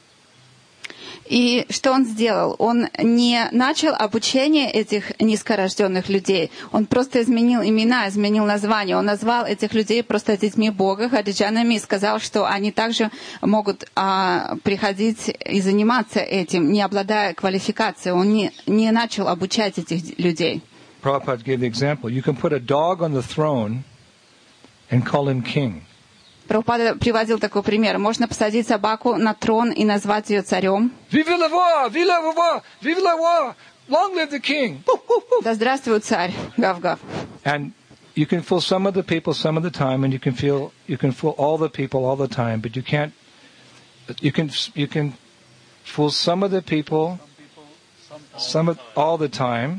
Speaker 2: И что он сделал? Он не начал обучение этих низкорожденных людей. Он просто изменил имена, изменил названия. Он назвал этих людей просто детьми Бога, хариджанами, и сказал, что они также могут а, приходить и заниматься этим, не обладая квалификацией. Он не, не начал обучать этих людей.
Speaker 1: Prabhupada gave the example. You can put a dog on the throne and call him king.
Speaker 2: Прабхупада приводил такой пример. Можно посадить собаку на трон и назвать ее царем.
Speaker 1: Vive le roi! Vive le roi! Vive le roi! Long live the king!
Speaker 2: Да здравствует царь! Гав-гав.
Speaker 1: And you can fool some of the people some of the time, and you can feel you can fool all the people all the time, but you can't. You can you can fool some of the people some of all the time,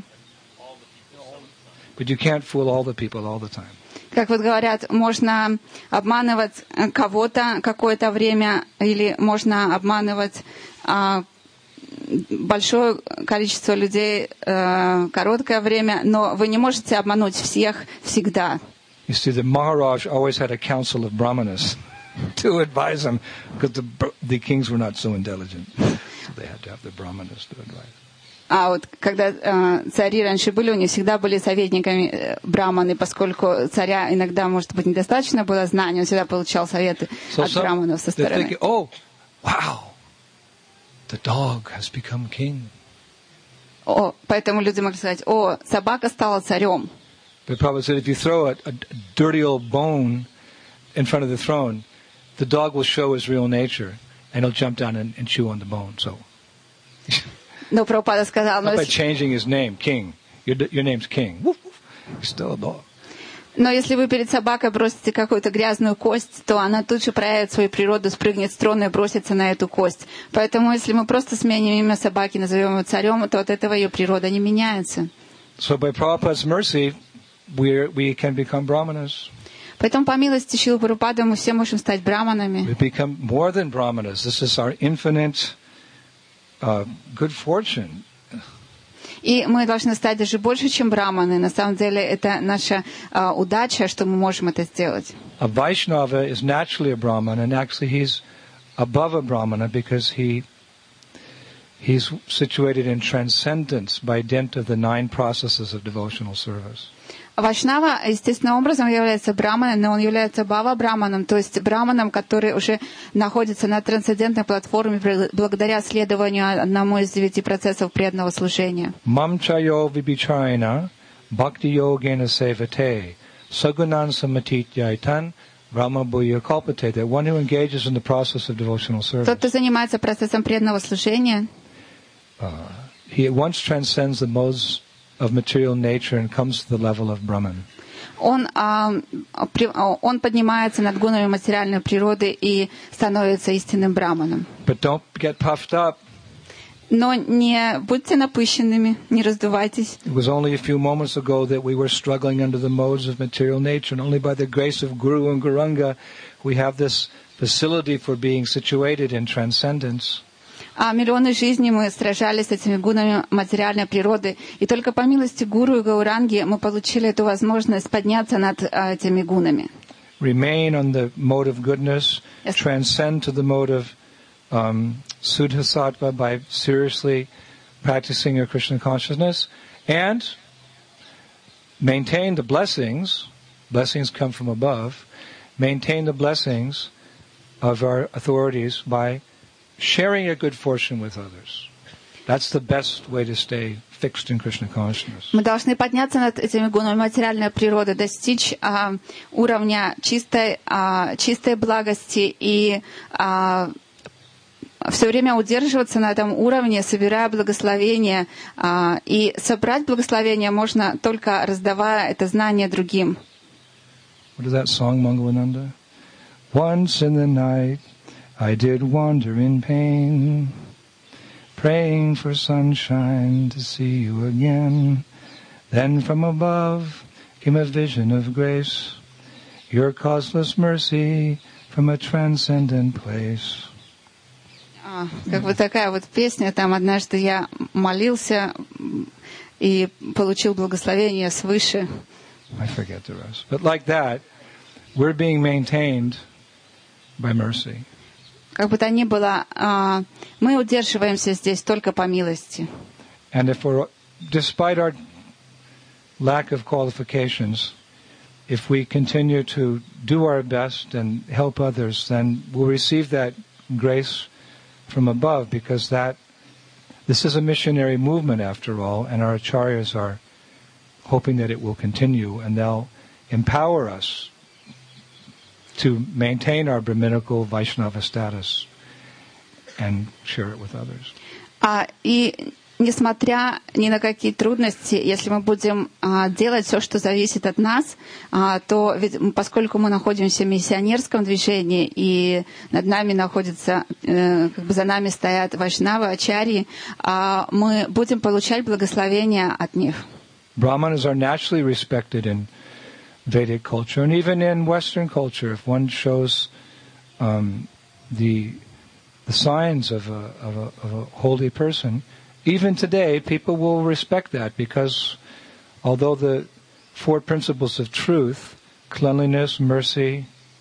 Speaker 1: but you can't fool all the people all the time.
Speaker 2: Как вот говорят, можно обманывать кого-то какое-то время, или можно обманывать а, большое количество людей а, короткое время, но вы не можете обмануть всех всегда.
Speaker 1: You see, the Maharaj always had a council of brahmanas to advise him, because the, the kings were not so intelligent. So they had to have the brahmanas to advise.
Speaker 2: А вот когда э, цари раньше были, у них всегда были советниками э, браманы, поскольку царя иногда, может быть, недостаточно было знаний, он всегда получал советы so от some, браманов со стороны.
Speaker 1: Thinking, oh, wow, the dog has become king.
Speaker 2: О, поэтому люди могли сказать, о, собака стала царем.
Speaker 1: But Prabhupada said, if you throw a, a dirty old bone in front of the throne, the dog will show his real nature, and he'll jump down and, and chew on the bone. So.
Speaker 2: Но Прабхупада сказал,
Speaker 1: Not by changing his name, king. Your, your name's king. Woof, woof. You're still a dog.
Speaker 2: Но если вы перед собакой бросите какую-то грязную кость, то она тут же проявит свою природу, спрыгнет с трона и бросится на эту кость. Поэтому если мы просто сменим имя собаки, назовем его царем, то от этого ее природа не меняется.
Speaker 1: So by Prabhupada's mercy, we're, we can become brahmanas.
Speaker 2: Поэтому по милости Шрилы Прабхупады мы все можем стать браманами.
Speaker 1: We become more than brahmanas. This is our infinite Uh, good fortune.
Speaker 2: И мы должны стать даже больше, чем браманы. На самом деле, это наша uh, удача, что мы можем это сделать.
Speaker 1: A Vaishnava is naturally a Brahman, and actually he's above a Brahmana because he he's situated in transcendence by dint of the nine processes of devotional service.
Speaker 2: Вайшнава, естественным образом, является браманом, но он является бава-браманом, то есть браманом, который уже находится на трансцендентной платформе благодаря следованию одному из девяти процессов преданного служения.
Speaker 1: Mamchayo vibhicharena bhakti yogena sevate sagunan samatityayitan brahma bhuya kalpate. That one who engages in the process of devotional service.
Speaker 2: Тот, кто занимается процессом преданного служения,
Speaker 1: uh, he at once transcends the modes of material nature and comes to the level of Brahman.
Speaker 2: Он, а, при, он поднимается над гунами материальной природы и становится истинным браманом.
Speaker 1: But don't get puffed up.
Speaker 2: Но не будьте напыщенными, не раздувайтесь.
Speaker 1: It was only a few moments ago that we were struggling under the modes of material nature, and only by the grace of Guru and Guranga we have this facility for being situated in transcendence.
Speaker 2: А миллионы жизней мы сражались с этими гунами материальной природы, и только по милости Гуру и Гауранги мы получили эту возможность подняться над а, этими гунами.
Speaker 1: Remain on the mode of goodness, yes. Transcend to the mode of um, Suddha-sattva by seriously practicing your Krishna consciousness, and maintain the blessings, blessings come from above, maintain the blessings of our authorities by sharing your good fortune with others. That's the best way to stay fixed in Krishna consciousness.
Speaker 2: Мы должны подняться над этими гунами материальной природы, достичь а, уровня чистой, а, чистой благости и а, все время удерживаться на этом уровне, собирая благословения. А, и собрать благословения можно только раздавая это знание другим.
Speaker 1: What is that song, Mangalananda? Once in the night I did wander in pain, praying for sunshine to see you again. Then from above came a vision of grace, your causeless mercy from a transcendent place.
Speaker 2: А, как бы такая вот песня, там однажды я молился и получил благословение свыше.
Speaker 1: I forget the rest. But like that, we're being maintained by mercy.
Speaker 2: Как бы то ни было, а, мы удерживаемся здесь только по милости.
Speaker 1: And if we're, despite our lack of qualifications, if we continue to do our best and help others, then we'll receive that grace from above, because that this is a missionary movement after all, and our acharyas are hoping that it will continue, and they'll empower us to maintain our Brahminical Vaishnava status and share it with others.
Speaker 2: А, и несмотря ни на какие трудности, если мы будем а, делать все, что зависит от нас, а, то ведь, поскольку мы находимся в миссионерском движении, и над нами находятся, э, как бы за нами стоят вайшнавы, ачарьи, а, мы будем получать благословения от них.
Speaker 1: Brahmanas are naturally respected in Vedic culture, and even in Western culture. If one shows um, the the signs of a, of a of a holy person, even today, people will respect that, because although the four principles of truth, cleanliness, mercy,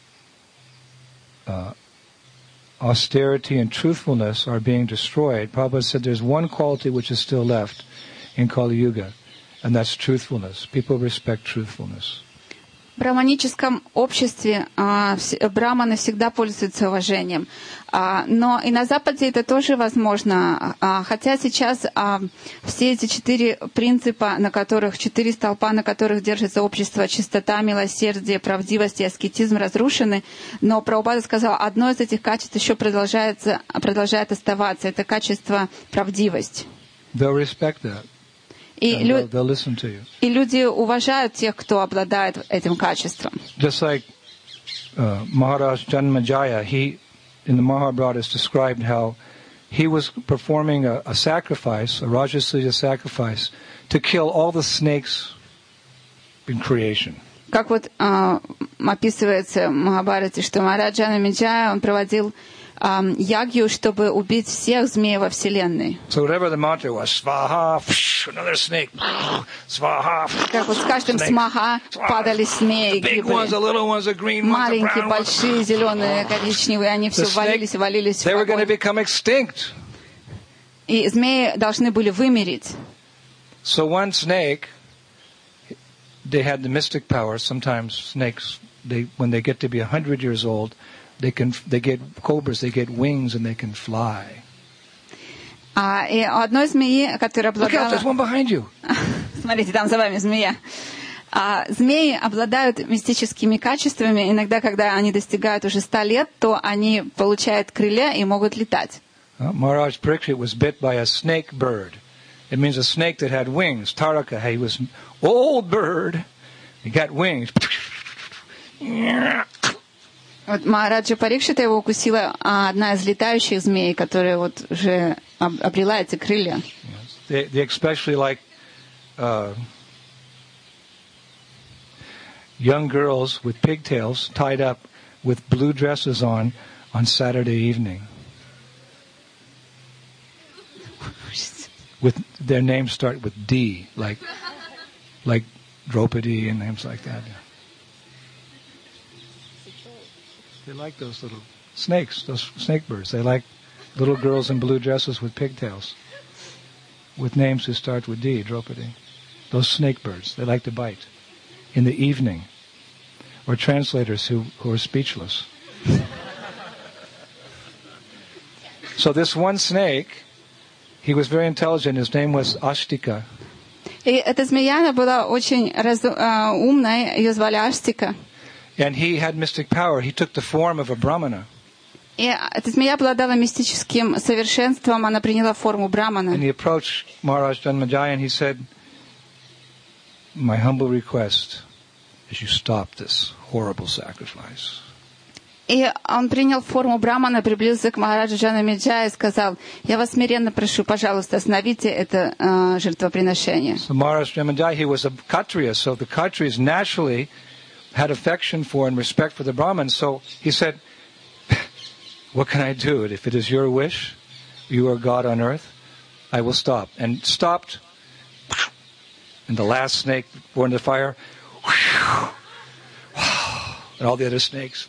Speaker 1: uh, austerity, and truthfulness are being destroyed, Prabhupada said there's one quality which is still left in Kali Yuga, and that's truthfulness. People respect truthfulness.
Speaker 2: В браманическом обществе а, вс- браманы всегда пользуются уважением. А, но и на Западе это тоже возможно. А, хотя сейчас а, все эти четыре принципа, на которых, четыре столпа, на которых держится общество, чистота, милосердие, правдивость и аскетизм, разрушены, но Прабхупада сказал, одно из этих качеств еще продолжается, продолжает оставаться. Это качество правдивость.
Speaker 1: They'll respect that.
Speaker 2: И,
Speaker 1: And
Speaker 2: лю-
Speaker 1: they'll, they'll listen to you.
Speaker 2: и люди уважают тех, кто обладает этим качеством.
Speaker 1: Just like uh, Maharaj Janmajaya, he, in the Mahabharata, is described how he was performing a, a sacrifice, a Rajasuya sacrifice, to kill all the snakes in creation.
Speaker 2: Как вот а, описывается в Махабхарате, что Махарадж Джанамеджая, он проводил а, ягью, чтобы убить всех змей во Вселенной.
Speaker 1: So whatever the mantra was, svaha, psh, another snake, svaha,
Speaker 2: Как вот с каждым
Speaker 1: snake,
Speaker 2: смаха
Speaker 1: swaha.
Speaker 2: падали
Speaker 1: The
Speaker 2: змеи,
Speaker 1: big ones, the
Speaker 2: гибли.
Speaker 1: little ones, the green ones, the
Speaker 2: Маленькие,
Speaker 1: brown ones.
Speaker 2: большие, зеленые, коричневые, они все
Speaker 1: The snake,
Speaker 2: валились и валились в
Speaker 1: they were going to
Speaker 2: огонь.
Speaker 1: become extinct.
Speaker 2: И змеи должны были вымереть.
Speaker 1: So one snake, they had the mystic power. Sometimes snakes, they when they get to be a hundred years old, they can they get cobras, they get wings and they can fly.
Speaker 2: А, и у одной змеи, которая
Speaker 1: Look out!
Speaker 2: обладала...
Speaker 1: There's one behind you.
Speaker 2: Смотрите, там за вами змея. А, змеи обладают мистическими качествами. Иногда, когда они достигают уже ста лет, то они получают крылья и могут летать.
Speaker 1: Uh, Maharaj Parikshit was bit by a snake bird. It means a snake that had wings. Taraka, he was old bird. He got wings.
Speaker 2: Вот Махараджа Парикшита его укусила а, одна из летающих змей, которая вот уже об- обрела эти крылья.
Speaker 1: They, they especially like uh, young girls with pigtails tied up with blue dresses on on Saturday evening. With their names start with D, like like Draupadi and names like that. They like those little snakes, those snake birds. They like little girls in blue dresses with pigtails, with names who start with D, Draupadi. Those snake birds, they like to bite in the evening. Or translators who, who are speechless. So this one snake, he was very intelligent. His name was Ashtika.
Speaker 2: И эта змея, она была очень разу- а, умная, ее звали Аштика.
Speaker 1: And he had mystic power. He took the form of a brahmana.
Speaker 2: И эта змея обладала мистическим совершенством, она приняла форму брамана.
Speaker 1: And he approached Maharaj Janmajaya and he said, my humble request is you stop this horrible sacrifice.
Speaker 2: И он принял форму брамана, приблизился к Махараджа Джанамеджая и сказал, я вас смиренно прошу, пожалуйста, остановите это э, жертвоприношение.
Speaker 1: So Maharaj Janmajaya, he was a Kshatriya, so the Kshatriyas naturally had affection for and respect for the Brahmins. So he said, what can I do? If it is your wish, you are God on earth, I will stop. And stopped. And the last snake born to fire, and all the other snakes.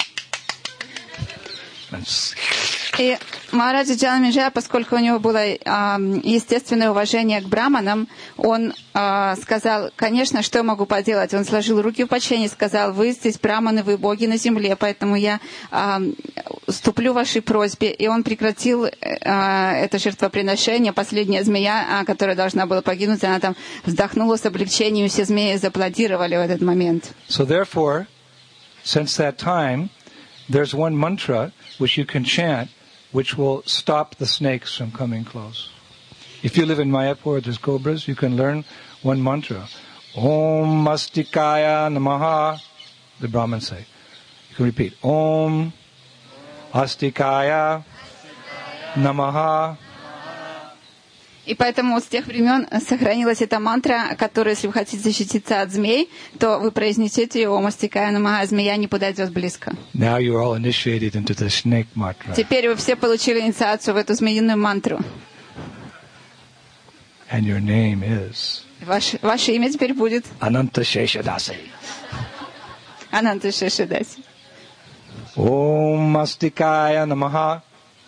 Speaker 2: И Махараджа Джанамеджая, поскольку у него было э, естественное уважение к браманам, он э, сказал, конечно, что я могу поделать? Он сложил руки в почтении и сказал, вы здесь браманы, вы боги на земле, поэтому я э, уступлю вашей просьбе. И он прекратил э, это жертвоприношение. Последняя змея, э, которая должна была погибнуть, она там вздохнула с облегчением, и все змеи зааплодировали в этот момент.
Speaker 1: So therefore, since that time, there's one mantra which you can chant, which will stop the snakes from coming close. If you live in Mayapur, there's cobras, you can learn one mantra. Om Astikaya Namaha. The Brahmins say. You can repeat. Om Astikaya Namaha.
Speaker 2: И поэтому с тех времен сохранилась эта мантра, которая, если вы хотите защититься от змей, то вы произнесете ее, Ом Астикая Намаха, змея не подойдет близко.
Speaker 1: Now you are all initiated into the snake mantra.
Speaker 2: Теперь вы все получили инициацию в эту змеиную мантру.
Speaker 1: And your name is
Speaker 2: Ваше, ваше имя теперь будет
Speaker 1: Ananta Sheshaдаси.
Speaker 2: Ананта Шешадаси.
Speaker 1: Om Astikaya Namaha.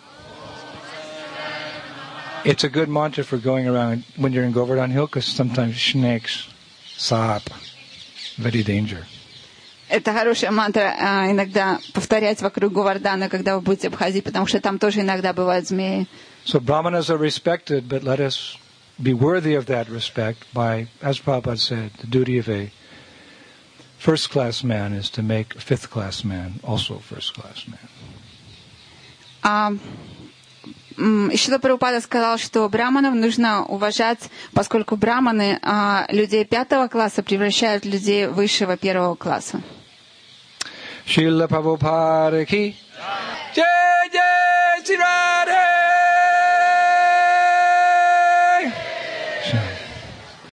Speaker 1: It's a good mantra for going around when you're in Govardhan Hill, because sometimes snakes, sap, very danger.
Speaker 2: Это хорошая мантра а, иногда повторять вокруг Говардана, когда вы будете обходить, потому что там тоже иногда бывают змеи.
Speaker 1: So brahmanas are respected, but let us be worthy of that respect by, as Prabhupada said, the duty of a first-class man is to make a fifth-class man also a first-class man.
Speaker 2: А, Шрила Прабхупада сказал, что браманов нужно уважать, поскольку браманы а, людей пятого класса превращают в людей высшего первого класса.
Speaker 1: Шрила Прабхупада ки джай!